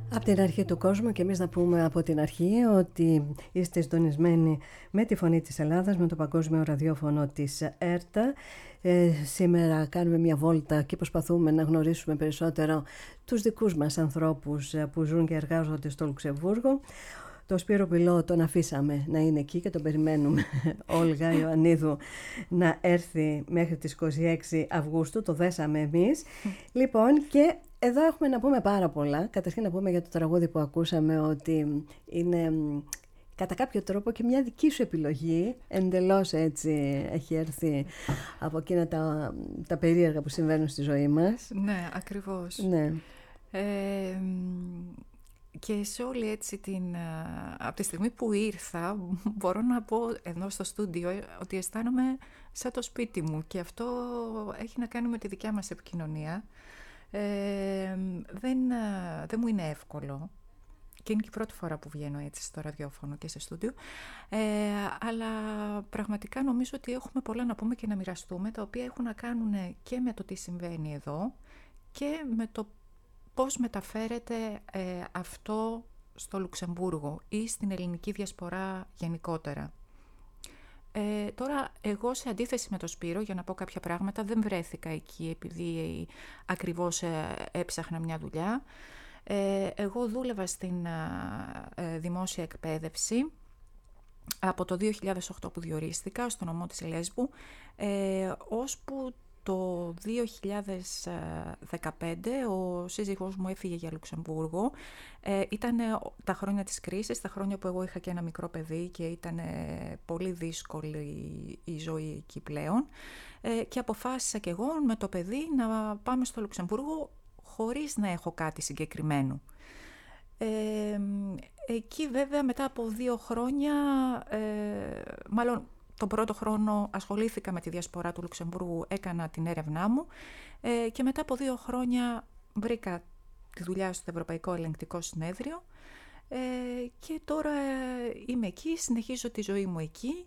Από την αρχή του κόσμου, και εμείς να πούμε από την αρχή ότι είστε συντονισμένοι με τη Φωνή της Ελλάδας, με το παγκόσμιο ραδιόφωνο της ΕΡΤΑ. Σήμερα κάνουμε μια βόλτα και προσπαθούμε να γνωρίσουμε περισσότερο τους δικούς μας ανθρώπους που ζουν και εργάζονται στο Λουξεμβούργο. Το Σπύρο Πυλό τον αφήσαμε να είναι εκεί και τον περιμένουμε, Όλγα Ιωαννίδου, να έρθει μέχρι τις 26 Αυγούστου, το δέσαμε εμείς. Λοιπόν, και εδώ έχουμε να πούμε πάρα πολλά. Καταρχήν να πούμε για το τραγούδι που ακούσαμε ότι είναι κατά κάποιο τρόπο και μια δική σου επιλογή, εντελώς έτσι έχει έρθει από εκείνα τα περίεργα που συμβαίνουν στη ζωή μας. Ναι, ακριβώς. Ναι. Και σε όλη έτσι από τη στιγμή που ήρθα, μπορώ να πω εδώ στο στούντιο ότι αισθάνομαι σαν το σπίτι μου, και αυτό έχει να κάνει με τη δικιά μας επικοινωνία. Δεν μου είναι εύκολο, και είναι και η πρώτη φορά που βγαίνω έτσι στο ραδιόφωνο και σε στούντιο, αλλά πραγματικά νομίζω ότι έχουμε πολλά να πούμε και να μοιραστούμε, τα οποία έχουν να κάνουν και με το τι συμβαίνει εδώ και με το πώς μεταφέρεται αυτό στο Λουξεμβούργο ή στην ελληνική διασπορά γενικότερα. Τώρα, εγώ σε αντίθεση με τον Σπύρο, για να πω κάποια πράγματα, δεν βρέθηκα εκεί επειδή ακριβώς έψαχνα μια δουλειά. Εγώ δούλευα στην δημόσια εκπαίδευση από το 2008 που διορίστηκα στο νομό της Λέσβου, ώσπου το 2015 ο σύζυγός μου έφυγε για Λουξεμβούργο. Ήταν τα χρόνια της κρίσης, τα χρόνια που εγώ είχα και ένα μικρό παιδί και ήταν πολύ δύσκολη η ζωή εκεί πλέον, και αποφάσισα και εγώ με το παιδί να πάμε στο Λουξεμβούργο χωρίς να έχω κάτι συγκεκριμένο. Εκεί βέβαια μετά από 2 χρόνια, μάλλον τον πρώτο χρόνο ασχολήθηκα με τη διασπορά του Λουξεμβούργου, έκανα την έρευνά μου, και μετά από 2 χρόνια βρήκα τη δουλειά στο Ευρωπαϊκό Ελεγκτικό Συνέδριο, και τώρα είμαι εκεί, συνεχίζω τη ζωή μου εκεί,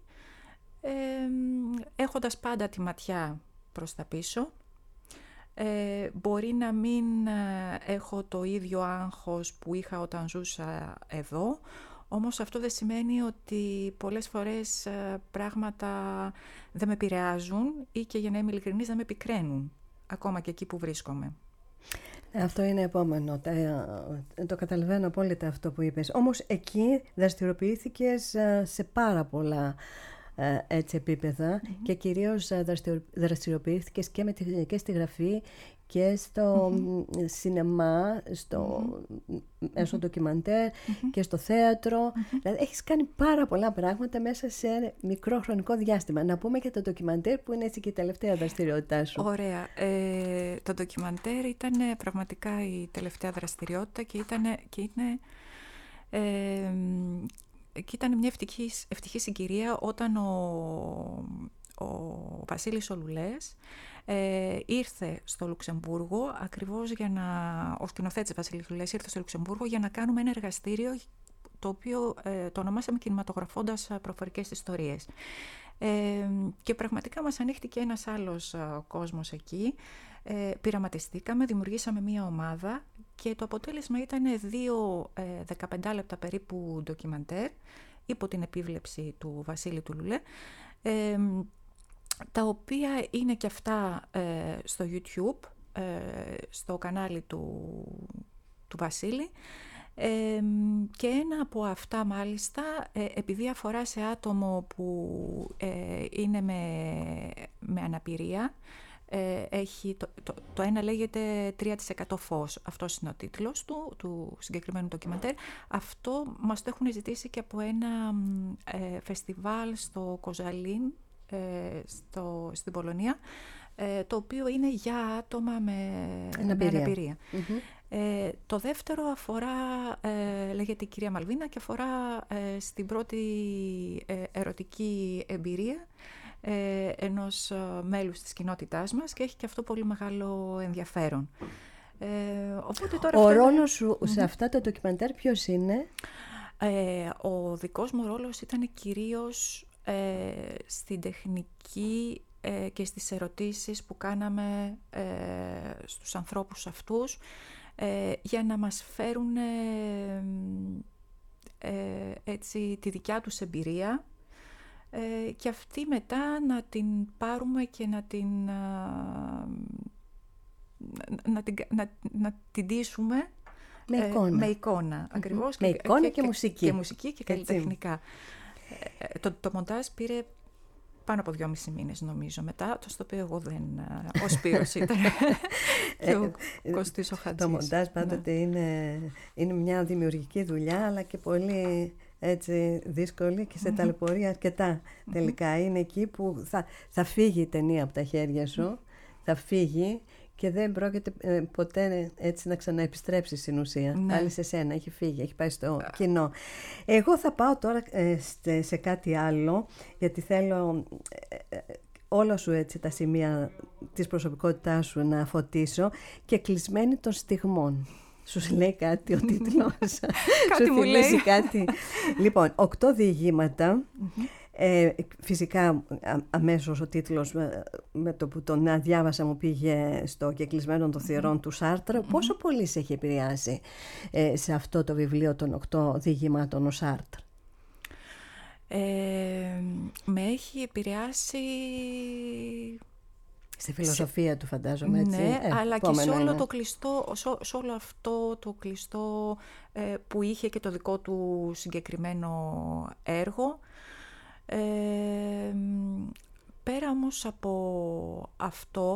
έχοντας πάντα τη ματιά προς τα πίσω. Μπορεί να μην έχω το ίδιο άγχος που είχα όταν ζούσα εδώ, όμως αυτό δεν σημαίνει ότι πολλές φορές πράγματα δεν με επηρεάζουν ή, και για να είμαι ειλικρινής, δεν με πικραίνουν, ακόμα και εκεί που βρίσκομαι. Αυτό είναι επόμενο. Το καταλαβαίνω απόλυτα αυτό που είπες. Όμως εκεί δραστηριοποιήθηκες σε πάρα πολλά έτσι επίπεδα, και κυρίως δραστηριοποιήθηκες και στη γραφή και στο σινεμά, στο ντοκιμαντέρ και στο θέατρο. Δηλαδή έχεις κάνει πάρα πολλά πράγματα μέσα σε μικρό χρονικό διάστημα. Να πούμε και το ντοκιμαντέρ που είναι έτσι και η τελευταία δραστηριότητά σου. Ωραία. Το ντοκιμαντέρ ήταν πραγματικά η τελευταία δραστηριότητα και ήταν μια ευτυχή συγκυρία όταν ο Βασίλης ο Λουλές ήρθε στο Λουξεμβούργο, ακριβώς ο σκηνοθέτης Βασίλης Λουλές ήρθε στο Λουξεμβούργο για να κάνουμε ένα εργαστήριο, το οποίο το ονομάσαμε Κινηματογραφώντας Προφορικές Ιστορίες. Και πραγματικά μας ανοίχτηκε ένας άλλος κόσμος εκεί. Πειραματιστήκαμε, δημιουργήσαμε μία ομάδα και το αποτέλεσμα ήταν 2 15 λεπτά περίπου ντοκιμαντέρ υπό την επίβλεψη του Βασίλη του Λουλέ, τα οποία είναι και αυτά στο YouTube, στο κανάλι του Βασίλη, και ένα από αυτά μάλιστα, επειδή αφορά σε άτομο που είναι με αναπηρία, έχει, το ένα λέγεται 3% φως, αυτός είναι ο τίτλος του συγκεκριμένου ντοκιμαντέρ. Αυτό μας το έχουν ζητήσει και από ένα φεστιβάλ στο Κοζαλίν, στην Πολωνία, το οποίο είναι για άτομα με αναπηρία. Το δεύτερο αφορά, λέγεται η κυρία Μαλβίνα, και αφορά στην πρώτη ερωτική εμπειρία ενός μέλους της κοινότητάς μας, και έχει και αυτό πολύ μεγάλο ενδιαφέρον. Οπότε τώρα ο ρόλος σου σε αυτά τα ντοκιμαντέρ ποιος είναι? Ο δικός μου ρόλος ήταν κυρίως στην τεχνική και στις ερωτήσεις που κάναμε στους ανθρώπους αυτούς, για να μας φέρουν έτσι τη δικιά τους εμπειρία και αυτή μετά να την πάρουμε και να την ντύσουμε με εικόνα. Ακριβώς, με εικόνα και μουσική. Και μουσική και καλλιτεχνικά. Το μοντάζ πήρε πάνω από 2,5 μήνες νομίζω μετά, στο οποίο εγώ δεν... Ο Σπύρος ήταν και ο Κωστής ο Χατζής. Το μοντάζ πάντοτε είναι μια δημιουργική δουλειά, αλλά και πολύ έτσι δύσκολη και σε ταλαιπωρία αρκετά τελικά. Είναι εκεί που θα φύγει η ταινία από τα χέρια σου, θα φύγει και δεν πρόκειται ποτέ έτσι να ξαναεπιστρέψει στην ουσία. Πάλι σε σένα, έχει φύγει, έχει πάει στο κοινό. Εγώ θα πάω τώρα σε κάτι άλλο, γιατί θέλω όλα σου έτσι τα σημεία της προσωπικότητάς σου να φωτίσω, και κλεισμένη των στιγμών. Σου λέει κάτι ο τίτλος? Κάτι μου λέει. Κάτι. Λοιπόν, 8 διηγήματα. Φυσικά αμέσως ο τίτλος με το που τον διάβασα μου πήγε στο «Κεκλεισμένο των θυρών» του Σάρτρ. Πόσο πολύ σε έχει επηρεάσει σε αυτό το βιβλίο των 8 διηγημάτων ο Σάρτρ? Με έχει επηρεάσει στη φιλοσοφία του, φαντάζομαι, έτσι. Ναι, αλλά και σε όλο το κλειστό, σε όλο αυτό το κλειστό που είχε και το δικό του συγκεκριμένο έργο. Πέρα όμως από αυτό,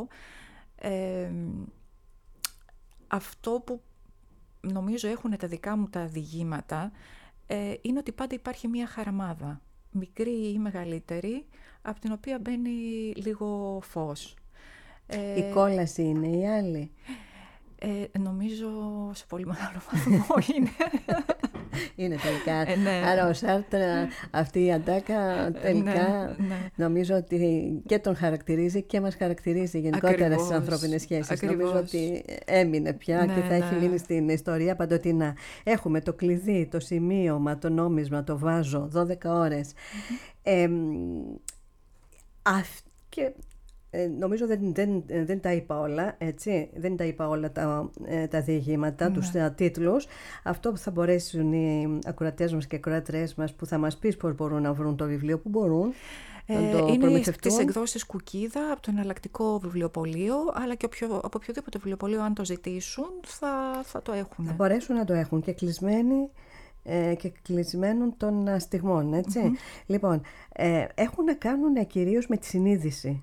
αυτό που νομίζω έχουν τα δικά μου τα διηγήματα, είναι ότι πάντα υπάρχει μια χαραμάδα, μικρή ή μεγαλύτερη, από την οποία μπαίνει λίγο φως. Η κόλαση είναι η άλλη? Νομίζω σε πολύ μεγάλο βαθμό είναι. Είναι τελικά. Ναι. Άρα ο Σάρτρ, αυτή η αντάκα τελικά νομίζω ότι και τον χαρακτηρίζει και μας χαρακτηρίζει γενικότερα στις ανθρώπινες σχέσεις. Ακριβώς. Νομίζω ότι έμεινε πια και θα έχει μείνει στην ιστορία παντοτινά. Έχουμε το κλειδί, το σημείωμα, το νόμισμα, το βάζο, 12 ώρες. Και νομίζω δεν τα είπα όλα, έτσι. Δεν τα είπα όλα τα διηγήματα, τους τίτλους. Αυτό που θα μπορέσουν οι ακροατές μας και οι ακροατρές μας, που θα μας πεις πώς μπορούν να βρουν το βιβλίο, που μπορούν να το προμηθευτούν. Στις εκδόσεις Κουκίδα, από το Εναλλακτικό Βιβλιοπωλείο, αλλά και από οποιοδήποτε βιβλιοπωλείο, αν το ζητήσουν, θα το έχουν. Θα μπορέσουν να το έχουν και κλεισμένοι και κλεισμένων των στιγμών, έτσι. Λοιπόν, έχουν να κάνουν κυρίως με τη συνείδηση.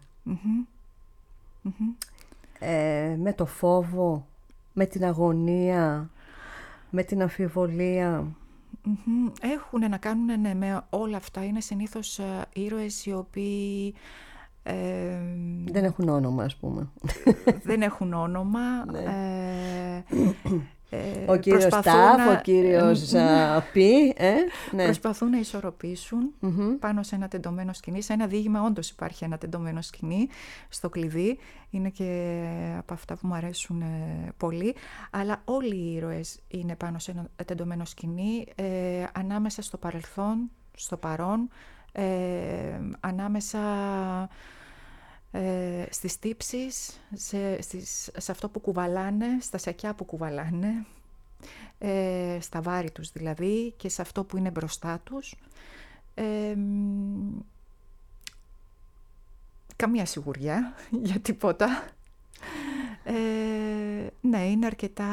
Με το φόβο, με την αγωνία, με την αμφιβολία. Έχουν να κάνουν με όλα αυτά. Είναι συνήθως ήρωες οι οποίοι δεν έχουν όνομα, ας πούμε. Δεν έχουν όνομα. Ο κύριος Ταφ, ο κύριος Πι. Προσπαθούν να ισορροπήσουν πάνω σε ένα τεντωμένο σκηνή. Σε ένα διήγημα όντως υπάρχει ένα τεντωμένο σκηνή στο κλειδί. Είναι και από αυτά που μου αρέσουν πολύ. Αλλά όλοι οι ήρωες είναι πάνω σε ένα τεντωμένο σκηνή, ανάμεσα στο παρελθόν, στο παρόν, ανάμεσα στις τύψεις, σε αυτό που κουβαλάνε, στα σακιά που κουβαλάνε, στα βάρη τους δηλαδή, και σε αυτό που είναι μπροστά τους. Καμία σιγουριά για τίποτα. Ναι, είναι αρκετά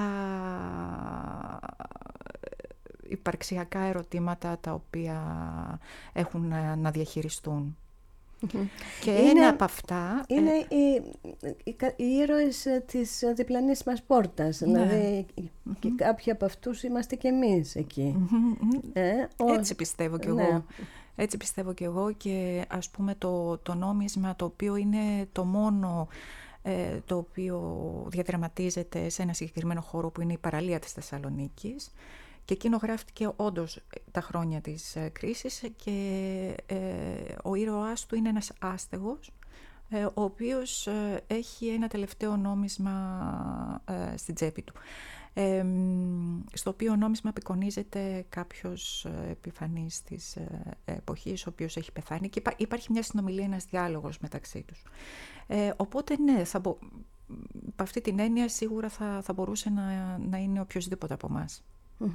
υπαρξιακά ερωτήματα τα οποία έχουν να διαχειριστούν. Και ένα από αυτά είναι οι ήρωες της διπλανής μας πόρτας. Δηλαδή και κάποιοι από αυτούς είμαστε και εμείς εκεί. Έτσι πιστεύω κι εγώ. Έτσι πιστεύω κι εγώ, και ας πούμε το νόμισμα, το οποίο είναι το μόνο το οποίο διαδραματίζεται σε ένα συγκεκριμένο χώρο που είναι η παραλία της Θεσσαλονίκης. Και εκείνο γράφτηκε όντως τα χρόνια της κρίσης, και ο ήρωάς του είναι ένας άστεγος, ο οποίος έχει ένα τελευταίο νόμισμα στην τσέπη του, στο οποίο νόμισμα απεικονίζεται κάποιος επιφανής της εποχής, ο οποίος έχει πεθάνει, και υπάρχει μια συνομιλία, ένας διάλογος μεταξύ τους. Οπότε ναι, από αυτή την έννοια σίγουρα θα μπορούσε να είναι οποιοσδήποτε από εμάς.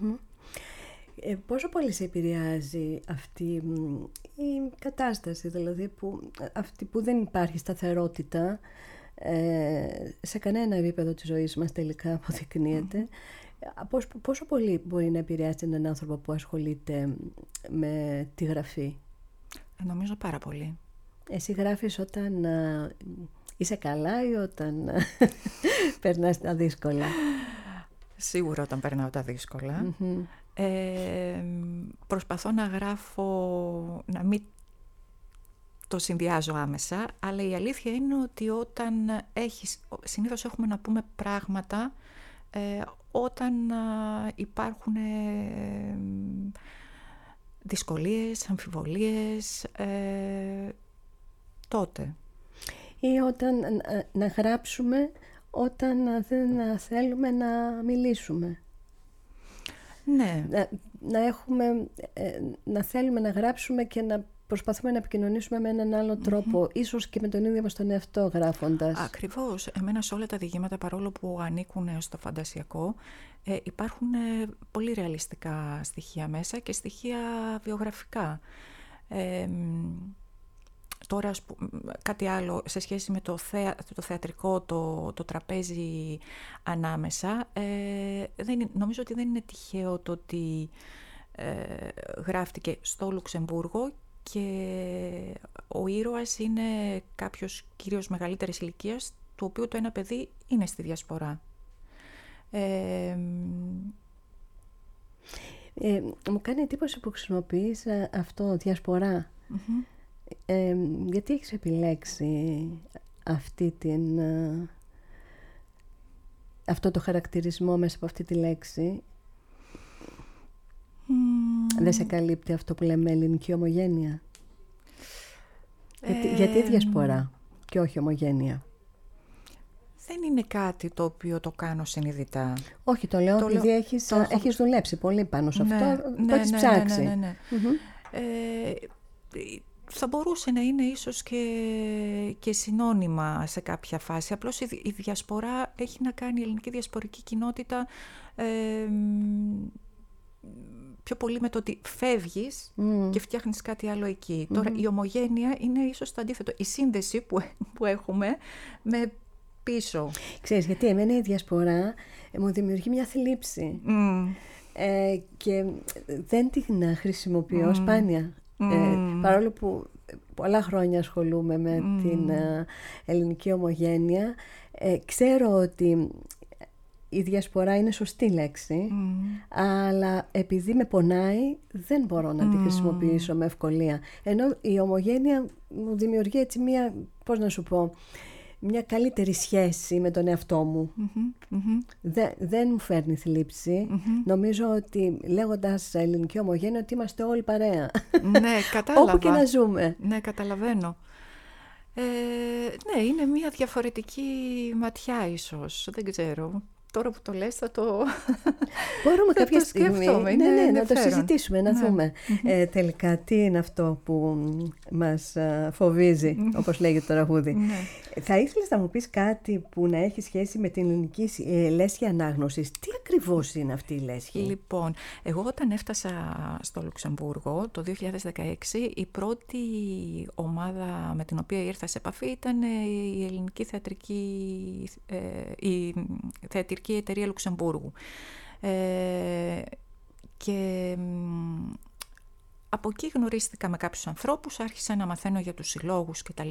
Πόσο πολύ σε επηρεάζει αυτή η κατάσταση, δηλαδή αυτή που δεν υπάρχει σταθερότητα σε κανένα επίπεδο της ζωής μας, τελικά αποδεικνύεται. Πόσο πολύ μπορεί να επηρεάσει έναν άνθρωπο που ασχολείται με τη γραφή? Νομίζω πάρα πολύ. Εσύ γράφεις όταν είσαι καλά ή όταν περνάς τα δύσκολα? Σίγουρα όταν περνάω τα δύσκολα. Προσπαθώ να γράφω, να μην το συνδυάζω άμεσα, αλλά η αλήθεια είναι ότι όταν συνήθως έχουμε να πούμε πράγματα όταν υπάρχουν δυσκολίες, αμφιβολίες, τότε. Ή όταν να γράψουμε όταν δεν θέλουμε να μιλήσουμε. Ναι. Να θέλουμε να γράψουμε και να προσπαθούμε να επικοινωνήσουμε με έναν άλλο τρόπο, ίσως και με τον ίδιο μας τον εαυτό γράφοντας. Ακριβώς. Εμένα σε όλα τα διηγήματα, παρόλο που ανήκουν στο φαντασιακό, υπάρχουν πολύ ρεαλιστικά στοιχεία μέσα και στοιχεία βιογραφικά. Τώρα κάτι άλλο σε σχέση με το θεατρικό, το τραπέζι ανάμεσα, νομίζω ότι δεν είναι τυχαίο το ότι γράφτηκε στο Λουξεμβούργο και ο ήρωας είναι κάποιος κυρίως μεγαλύτερης ηλικίας, του οποίου το ένα παιδί είναι στη διασπορά. Μου κάνει εντύπωση που χρησιμοποιείς αυτό, διασπορά. Γιατί έχεις επιλέξει αυτό το χαρακτηρισμό μέσα από αυτή τη λέξη? Δεν σε καλύπτει αυτό που λέμε ελληνική ομογένεια? Γιατί διασπορά και όχι ομογένεια? Δεν είναι κάτι το οποίο το κάνω συνειδητά. Όχι, το λέω επειδή έχεις δουλέψει πολύ πάνω σε αυτό, το έχεις ψάξει. Ναι. Θα μπορούσε να είναι ίσως και συνώνυμα σε κάποια φάση. Απλώς η διασπορά έχει να κάνει, η ελληνική διασπορική κοινότητα, πιο πολύ με το ότι φεύγεις και φτιάχνεις κάτι άλλο εκεί. Τώρα η ομογένεια είναι ίσως το αντίθετο. Η σύνδεση που έχουμε με πίσω. Ξέρεις, γιατί εμένα η διασπορά μου δημιουργεί μια θλίψη και δεν την χρησιμοποιώ σπάνια. Παρόλο που πολλά χρόνια ασχολούμαι με την ελληνική ομογένεια, ξέρω ότι η διασπορά είναι σωστή λέξη, αλλά επειδή με πονάει δεν μπορώ να τη χρησιμοποιήσω με ευκολία. Ενώ η ομογένεια μου δημιουργεί έτσι μια, πώς να σου πω, μια καλύτερη σχέση με τον εαυτό μου. Δεν μου φέρνει θλίψη. Νομίζω ότι λέγοντας ελληνική ομογένεια ότι είμαστε όλοι παρέα. Ναι, κατάλαβα. Όπου και να ζούμε. Ναι, καταλαβαίνω. Ναι, είναι μια διαφορετική ματιά ίσως. Δεν ξέρω. Τώρα που το λες θα το... Μπορούμε κάποια στιγμή να το συζητήσουμε, να δούμε τελικά τι είναι αυτό που μας φοβίζει, όπως λέγει το τραγούδι. Θα ήθελες να μου πεις κάτι που να έχει σχέση με την ελληνική λέσχη ανάγνωσης? Τι ακριβώς είναι αυτή η λέσχη? Λοιπόν, εγώ όταν έφτασα στο Λουξεμβούργο το 2016, η πρώτη ομάδα με την οποία ήρθα σε επαφή ήταν η ελληνική θεατρική εταιρεία Λουξεμβούργου. Και από εκεί γνωρίστηκα με κάποιους ανθρώπους, άρχισα να μαθαίνω για τους συλλόγους κτλ.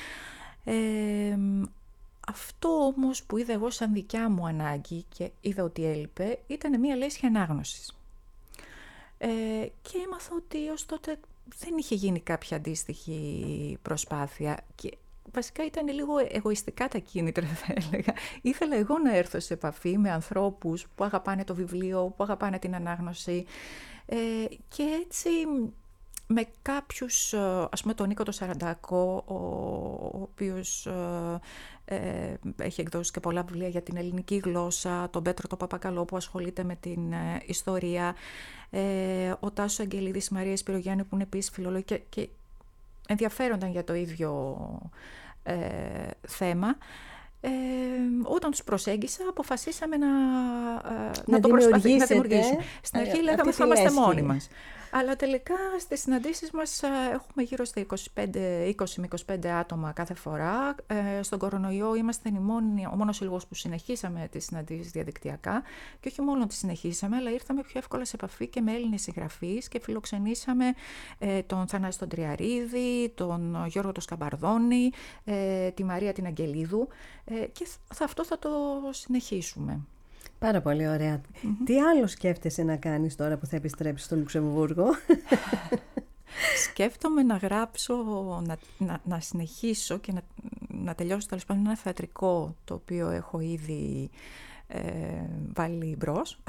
Αυτό όμως που είδα εγώ σαν δικιά μου ανάγκη και είδα ότι έλειπε, ήταν μια λέσχη ανάγνωσης. Και έμαθα ότι ως τότε δεν είχε γίνει κάποια αντίστοιχη προσπάθεια και βασικά ήταν λίγο εγωιστικά τα κίνητρα, θα έλεγα. Ήθελα εγώ να έρθω σε επαφή με ανθρώπους που αγαπάνε το βιβλίο, που αγαπάνε την ανάγνωση και έτσι με κάποιους, ας πούμε τον Νίκο το Σαραντάκο, ο οποίος έχει εκδώσει και πολλά βιβλία για την ελληνική γλώσσα, τον Πέτρο το Παπακαλό που ασχολείται με την ιστορία, ο Τάσος Αγγελίδης, η Μαρία Σπυρογιάννη που είναι επίσης φιλολόγοι και ενδιαφέρονταν για το ίδιο θέμα. Όταν τους προσέγγισα, αποφασίσαμε να δημιουργήσουμε. Στην αρχή λέγαμε θα είμαστε μόνοι μας. Αλλά τελικά στις συναντήσεις μας έχουμε γύρω στα 20 με 25 άτομα κάθε φορά. Στον κορονοϊό είμαστε ο μόνος σύλλογος που συνεχίσαμε τις συναντήσεις διαδικτυακά. Και όχι μόνο τις συνεχίσαμε, αλλά ήρθαμε πιο εύκολα σε επαφή και με Έλληνες συγγραφείς και φιλοξενήσαμε τον Θανάση τον Τριαρίδη, τον Γιώργο τον Σκαμπαρδόνη, τη Μαρία την Αγγελίδου και αυτό θα το συνεχίσουμε. Πάρα πολύ ωραία. Τι άλλο σκέφτεσαι να κάνεις τώρα που θα επιστρέψεις στο Λουξεμβούργο? Σκέφτομαι να γράψω, να συνεχίσω και να τελειώσω τέλος πάντων ένα θεατρικό το οποίο έχω ήδη βάλει μπρος.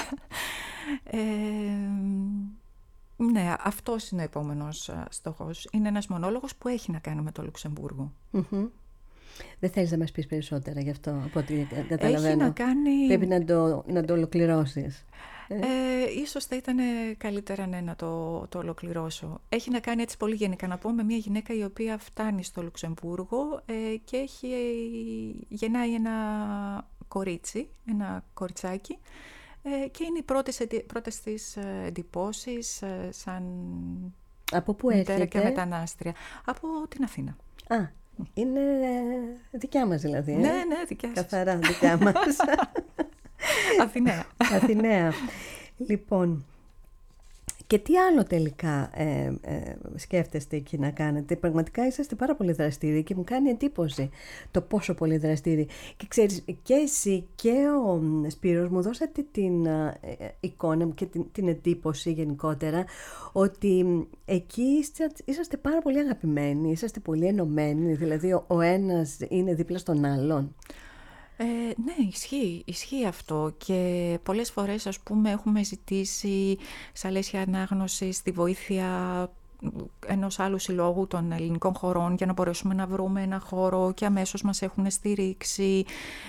Ναι, αυτός είναι ο επόμενος στόχος. Είναι ένας μονόλογος που έχει να κάνει με το Λουξεμβούργο. Δεν θέλεις να μας πεις περισσότερα γι' αυτό, από ό,τι καταλαβαίνω? Έχει να κάνει... Πρέπει να το ολοκληρώσεις. Ίσως θα ήταν καλύτερα να το ολοκληρώσω. Έχει να κάνει, έτσι πολύ γενικά να πω, με μια γυναίκα η οποία φτάνει στο Λουξεμβούργο και γεννάει ένα κορίτσι, ένα κοριτσάκι, και είναι οι πρώτες της εντυπώσεις σαν από πού μητέρα έρχεται? Και μετανάστρια. Από την Αθήνα. Είναι δικιά μας δηλαδή. Ναι, δικιά σας. Καθαρά δικιά μας. Αθηναία. Λοιπόν, και τι άλλο τελικά σκέφτεστε εκεί να κάνετε? Πραγματικά είσαστε πάρα πολύ δραστήριοι και μου κάνει εντύπωση το πόσο πολύ δραστήριοι. Και ξέρεις, και εσύ και ο Σπύρος μου δώσατε την εικόνα και την εντύπωση γενικότερα ότι εκεί είσαστε πάρα πολύ αγαπημένοι, είσαστε πολύ ενωμένοι, δηλαδή ο ένας είναι δίπλα στον άλλον. Ναι, ισχύει αυτό και πολλές φορές, ας πούμε, έχουμε ζητήσει σε αλέσια ανάγνωση τη βοήθεια ενός άλλου συλλόγου των ελληνικών χωρών για να μπορέσουμε να βρούμε ένα χώρο και αμέσως μας έχουν στηρίξει.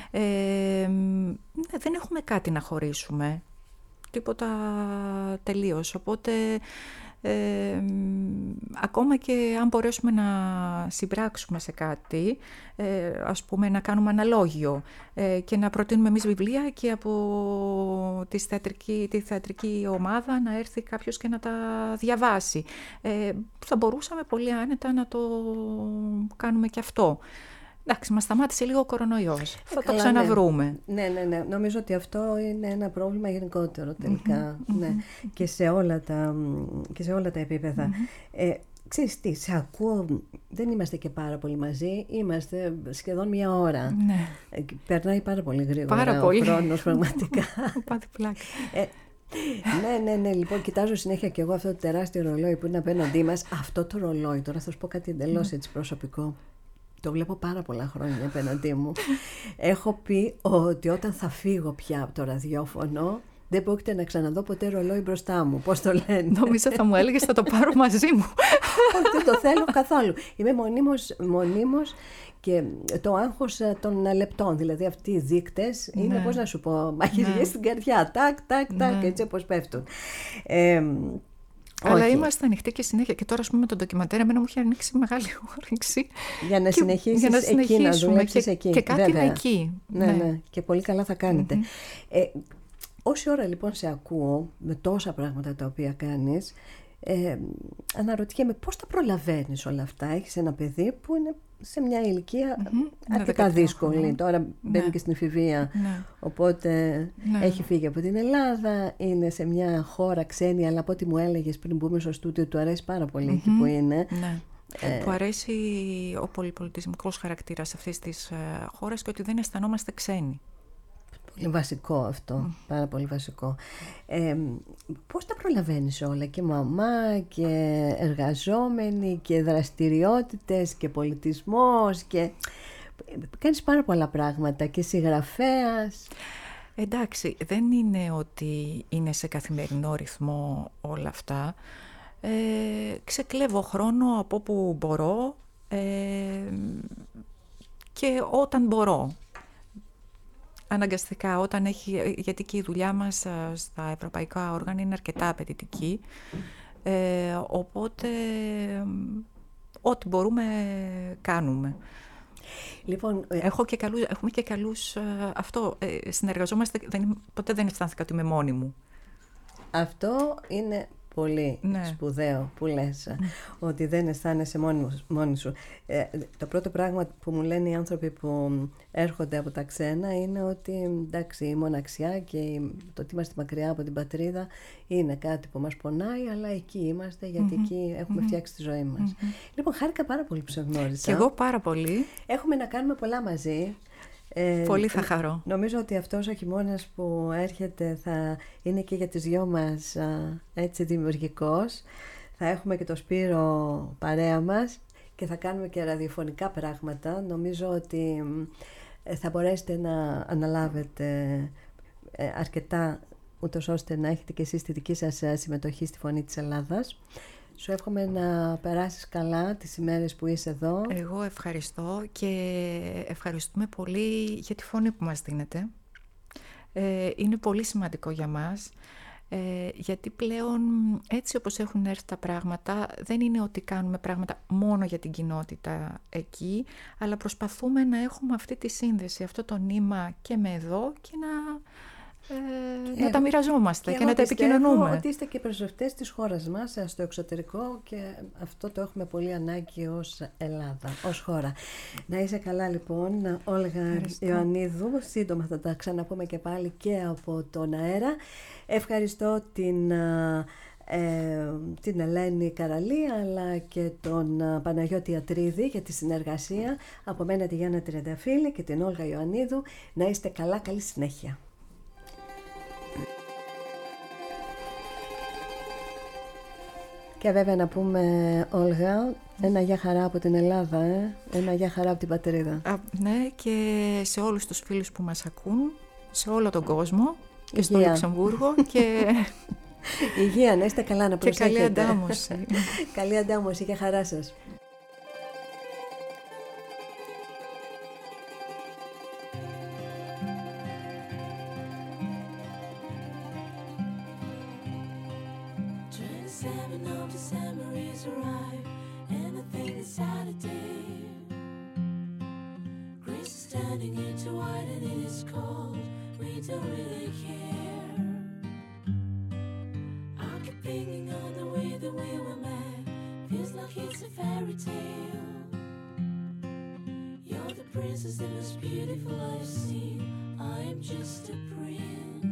Δεν έχουμε κάτι να χωρίσουμε, τίποτα τελείως, οπότε... ακόμα και αν μπορέσουμε να συμπράξουμε σε κάτι, ας πούμε να κάνουμε αναλόγιο και να προτείνουμε εμείς βιβλία και από τη θεατρική ομάδα να έρθει κάποιος και να τα διαβάσει, θα μπορούσαμε πολύ άνετα να το κάνουμε και αυτό. Εντάξει, μας σταμάτησε λίγο ο κορονοϊός. Θα το ξαναβρούμε. Ναι. Νομίζω ότι αυτό είναι ένα πρόβλημα γενικότερο τελικά. Ναι. Και σε όλα τα επίπεδα. Ξέρεις τι, σε ακούω, δεν είμαστε και πάρα πολύ μαζί, είμαστε σχεδόν μια ώρα. Ναι. Περνάει πάρα πολύ γρήγορα ο χρόνος πραγματικά. Πάθει πλάκα. Ναι, λοιπόν, κοιτάζω συνέχεια και εγώ αυτό το τεράστιο ρολόι που είναι απέναντί μας. Αυτό το ρολόι, τώρα θα σου πω κάτι εντελώς έτσι προσωπικό. Το βλέπω πάρα πολλά χρόνια απέναντί μου. Έχω πει ότι όταν θα φύγω πια από το ραδιόφωνο δεν πρόκειται να ξαναδώ ποτέ ρολόι μπροστά μου. Πώς το λένε? Νόμιζα θα μου έλεγες θα το πάρω μαζί μου. Δεν το θέλω καθόλου. Είμαι μονίμως και το άγχος των λεπτών. Δηλαδή αυτοί οι δείκτες είναι, πώς να σου πω, μαχαιριές στην καρδιά. Τάκ, έτσι όπως πέφτουν. Αλλά είμαστε ανοιχτοί και συνέχεια. Και τώρα, ας πούμε, με το ντοκιμαντέρ, εμένα μου είχε ανοίξει μεγάλη όρεξη. Για να συνεχίσεις εκεί, να δουλέψεις εκεί. Και κάτι είναι εκεί. Ναι, και πολύ καλά θα κάνετε. Όση ώρα λοιπόν σε ακούω με τόσα πράγματα τα οποία κάνεις, αναρωτιέμαι πώς τα προλαβαίνεις όλα αυτά. Έχεις ένα παιδί που είναι σε μια ηλικία αρκετά δύσκολη. Τώρα μπαίνει και στην εφηβεία, οπότε έχει φύγει από την Ελλάδα, είναι σε μια χώρα ξένη, αλλά από ό,τι μου έλεγες πριν μπούμε στο στούντιο, του αρέσει πάρα πολύ εκεί που είναι. Του αρέσει ο πολυπολιτισμικός χαρακτήρας αυτής της χώρας και ότι δεν αισθανόμαστε ξένοι. Πολύ βασικό αυτό, πάρα πολύ βασικό. Πώς τα προλαβαίνεις όλα, και μαμά και εργαζόμενοι και δραστηριότητες και πολιτισμός και κάνεις πάρα πολλά πράγματα και συγγραφέας. Εντάξει, δεν είναι ότι είναι σε καθημερινό ρυθμό όλα αυτά. Ξεκλέβω χρόνο από όπου μπορώ και όταν μπορώ. Αναγκαστικά, όταν γιατί και η δουλειά μας στα ευρωπαϊκά όργανα είναι αρκετά απαιτητική, οπότε ό,τι μπορούμε κάνουμε. Λοιπόν, έχουμε και καλούς αυτό. Συνεργαζόμαστε, ποτέ δεν αισθάνθηκα ότι είμαι μόνη μου. Αυτό είναι πολύ σπουδαίο που λες, ότι δεν αισθάνεσαι μόνη σου. Το πρώτο πράγμα που μου λένε οι άνθρωποι που έρχονται από τα ξένα είναι ότι εντάξει, η μοναξιά και το ότι είμαστε μακριά από την πατρίδα είναι κάτι που μας πονάει, αλλά εκεί είμαστε γιατί εκεί έχουμε φτιάξει τη ζωή μας. Λοιπόν, χάρηκα πάρα πολύ που σε γνώρισα. Και εγώ πάρα πολύ. Έχουμε να κάνουμε πολλά μαζί. Πολύ θα χαρώ. Νομίζω ότι αυτός ο χειμώνας που έρχεται θα είναι και για τις δυο μας έτσι δημιουργικός. Θα έχουμε και το Σπύρο παρέα μας και θα κάνουμε και ραδιοφωνικά πράγματα. Νομίζω ότι θα μπορέσετε να αναλάβετε αρκετά, ούτως ώστε να έχετε και εσείς τη δική σας συμμετοχή στη Φωνή της Ελλάδας. Σου εύχομαι να περάσεις καλά τις ημέρες που είσαι εδώ. Εγώ ευχαριστώ και ευχαριστούμε πολύ για τη φωνή που μας δίνετε. Είναι πολύ σημαντικό για μας, γιατί πλέον έτσι όπως έχουν έρθει τα πράγματα, δεν είναι ότι κάνουμε πράγματα μόνο για την κοινότητα εκεί, αλλά προσπαθούμε να έχουμε αυτή τη σύνδεση, αυτό το νήμα και με εδώ και να τα μοιραζόμαστε και να τα επικοινωνούμε. Ότι είστε και πρεσβευτές της χώρας μας στο εξωτερικό και αυτό το έχουμε πολύ ανάγκη ως Ελλάδα, ως χώρα. Να είσαι καλά λοιπόν, Όλγα Ιωαννίδου. Σύντομα θα τα ξαναπούμε και πάλι και από τον αέρα. Ευχαριστώ την Ελένη Καραλή αλλά και τον Παναγιώτη Ατρίδη για τη συνεργασία. Από μένα τη Γιάννα Τριανταφύλλη και την Όλγα Ιωαννίδου. Να είστε καλά, καλή συνέχεια. Και βέβαια να πούμε, Όλγα, ένα γεια χαρά από την Ελλάδα, ένα γεια χαρά από την πατρίδα. Ναι, και σε όλους τους φίλους που μας ακούν, σε όλο τον κόσμο και στο Λουξεμβούργο και... Υγεία, να είστε καλά, να προσέχετε. Και καλή αντάμωση. Καλή αντάμωση και χαρά σας. Princess, the most beautiful I've seen. I am just a prince.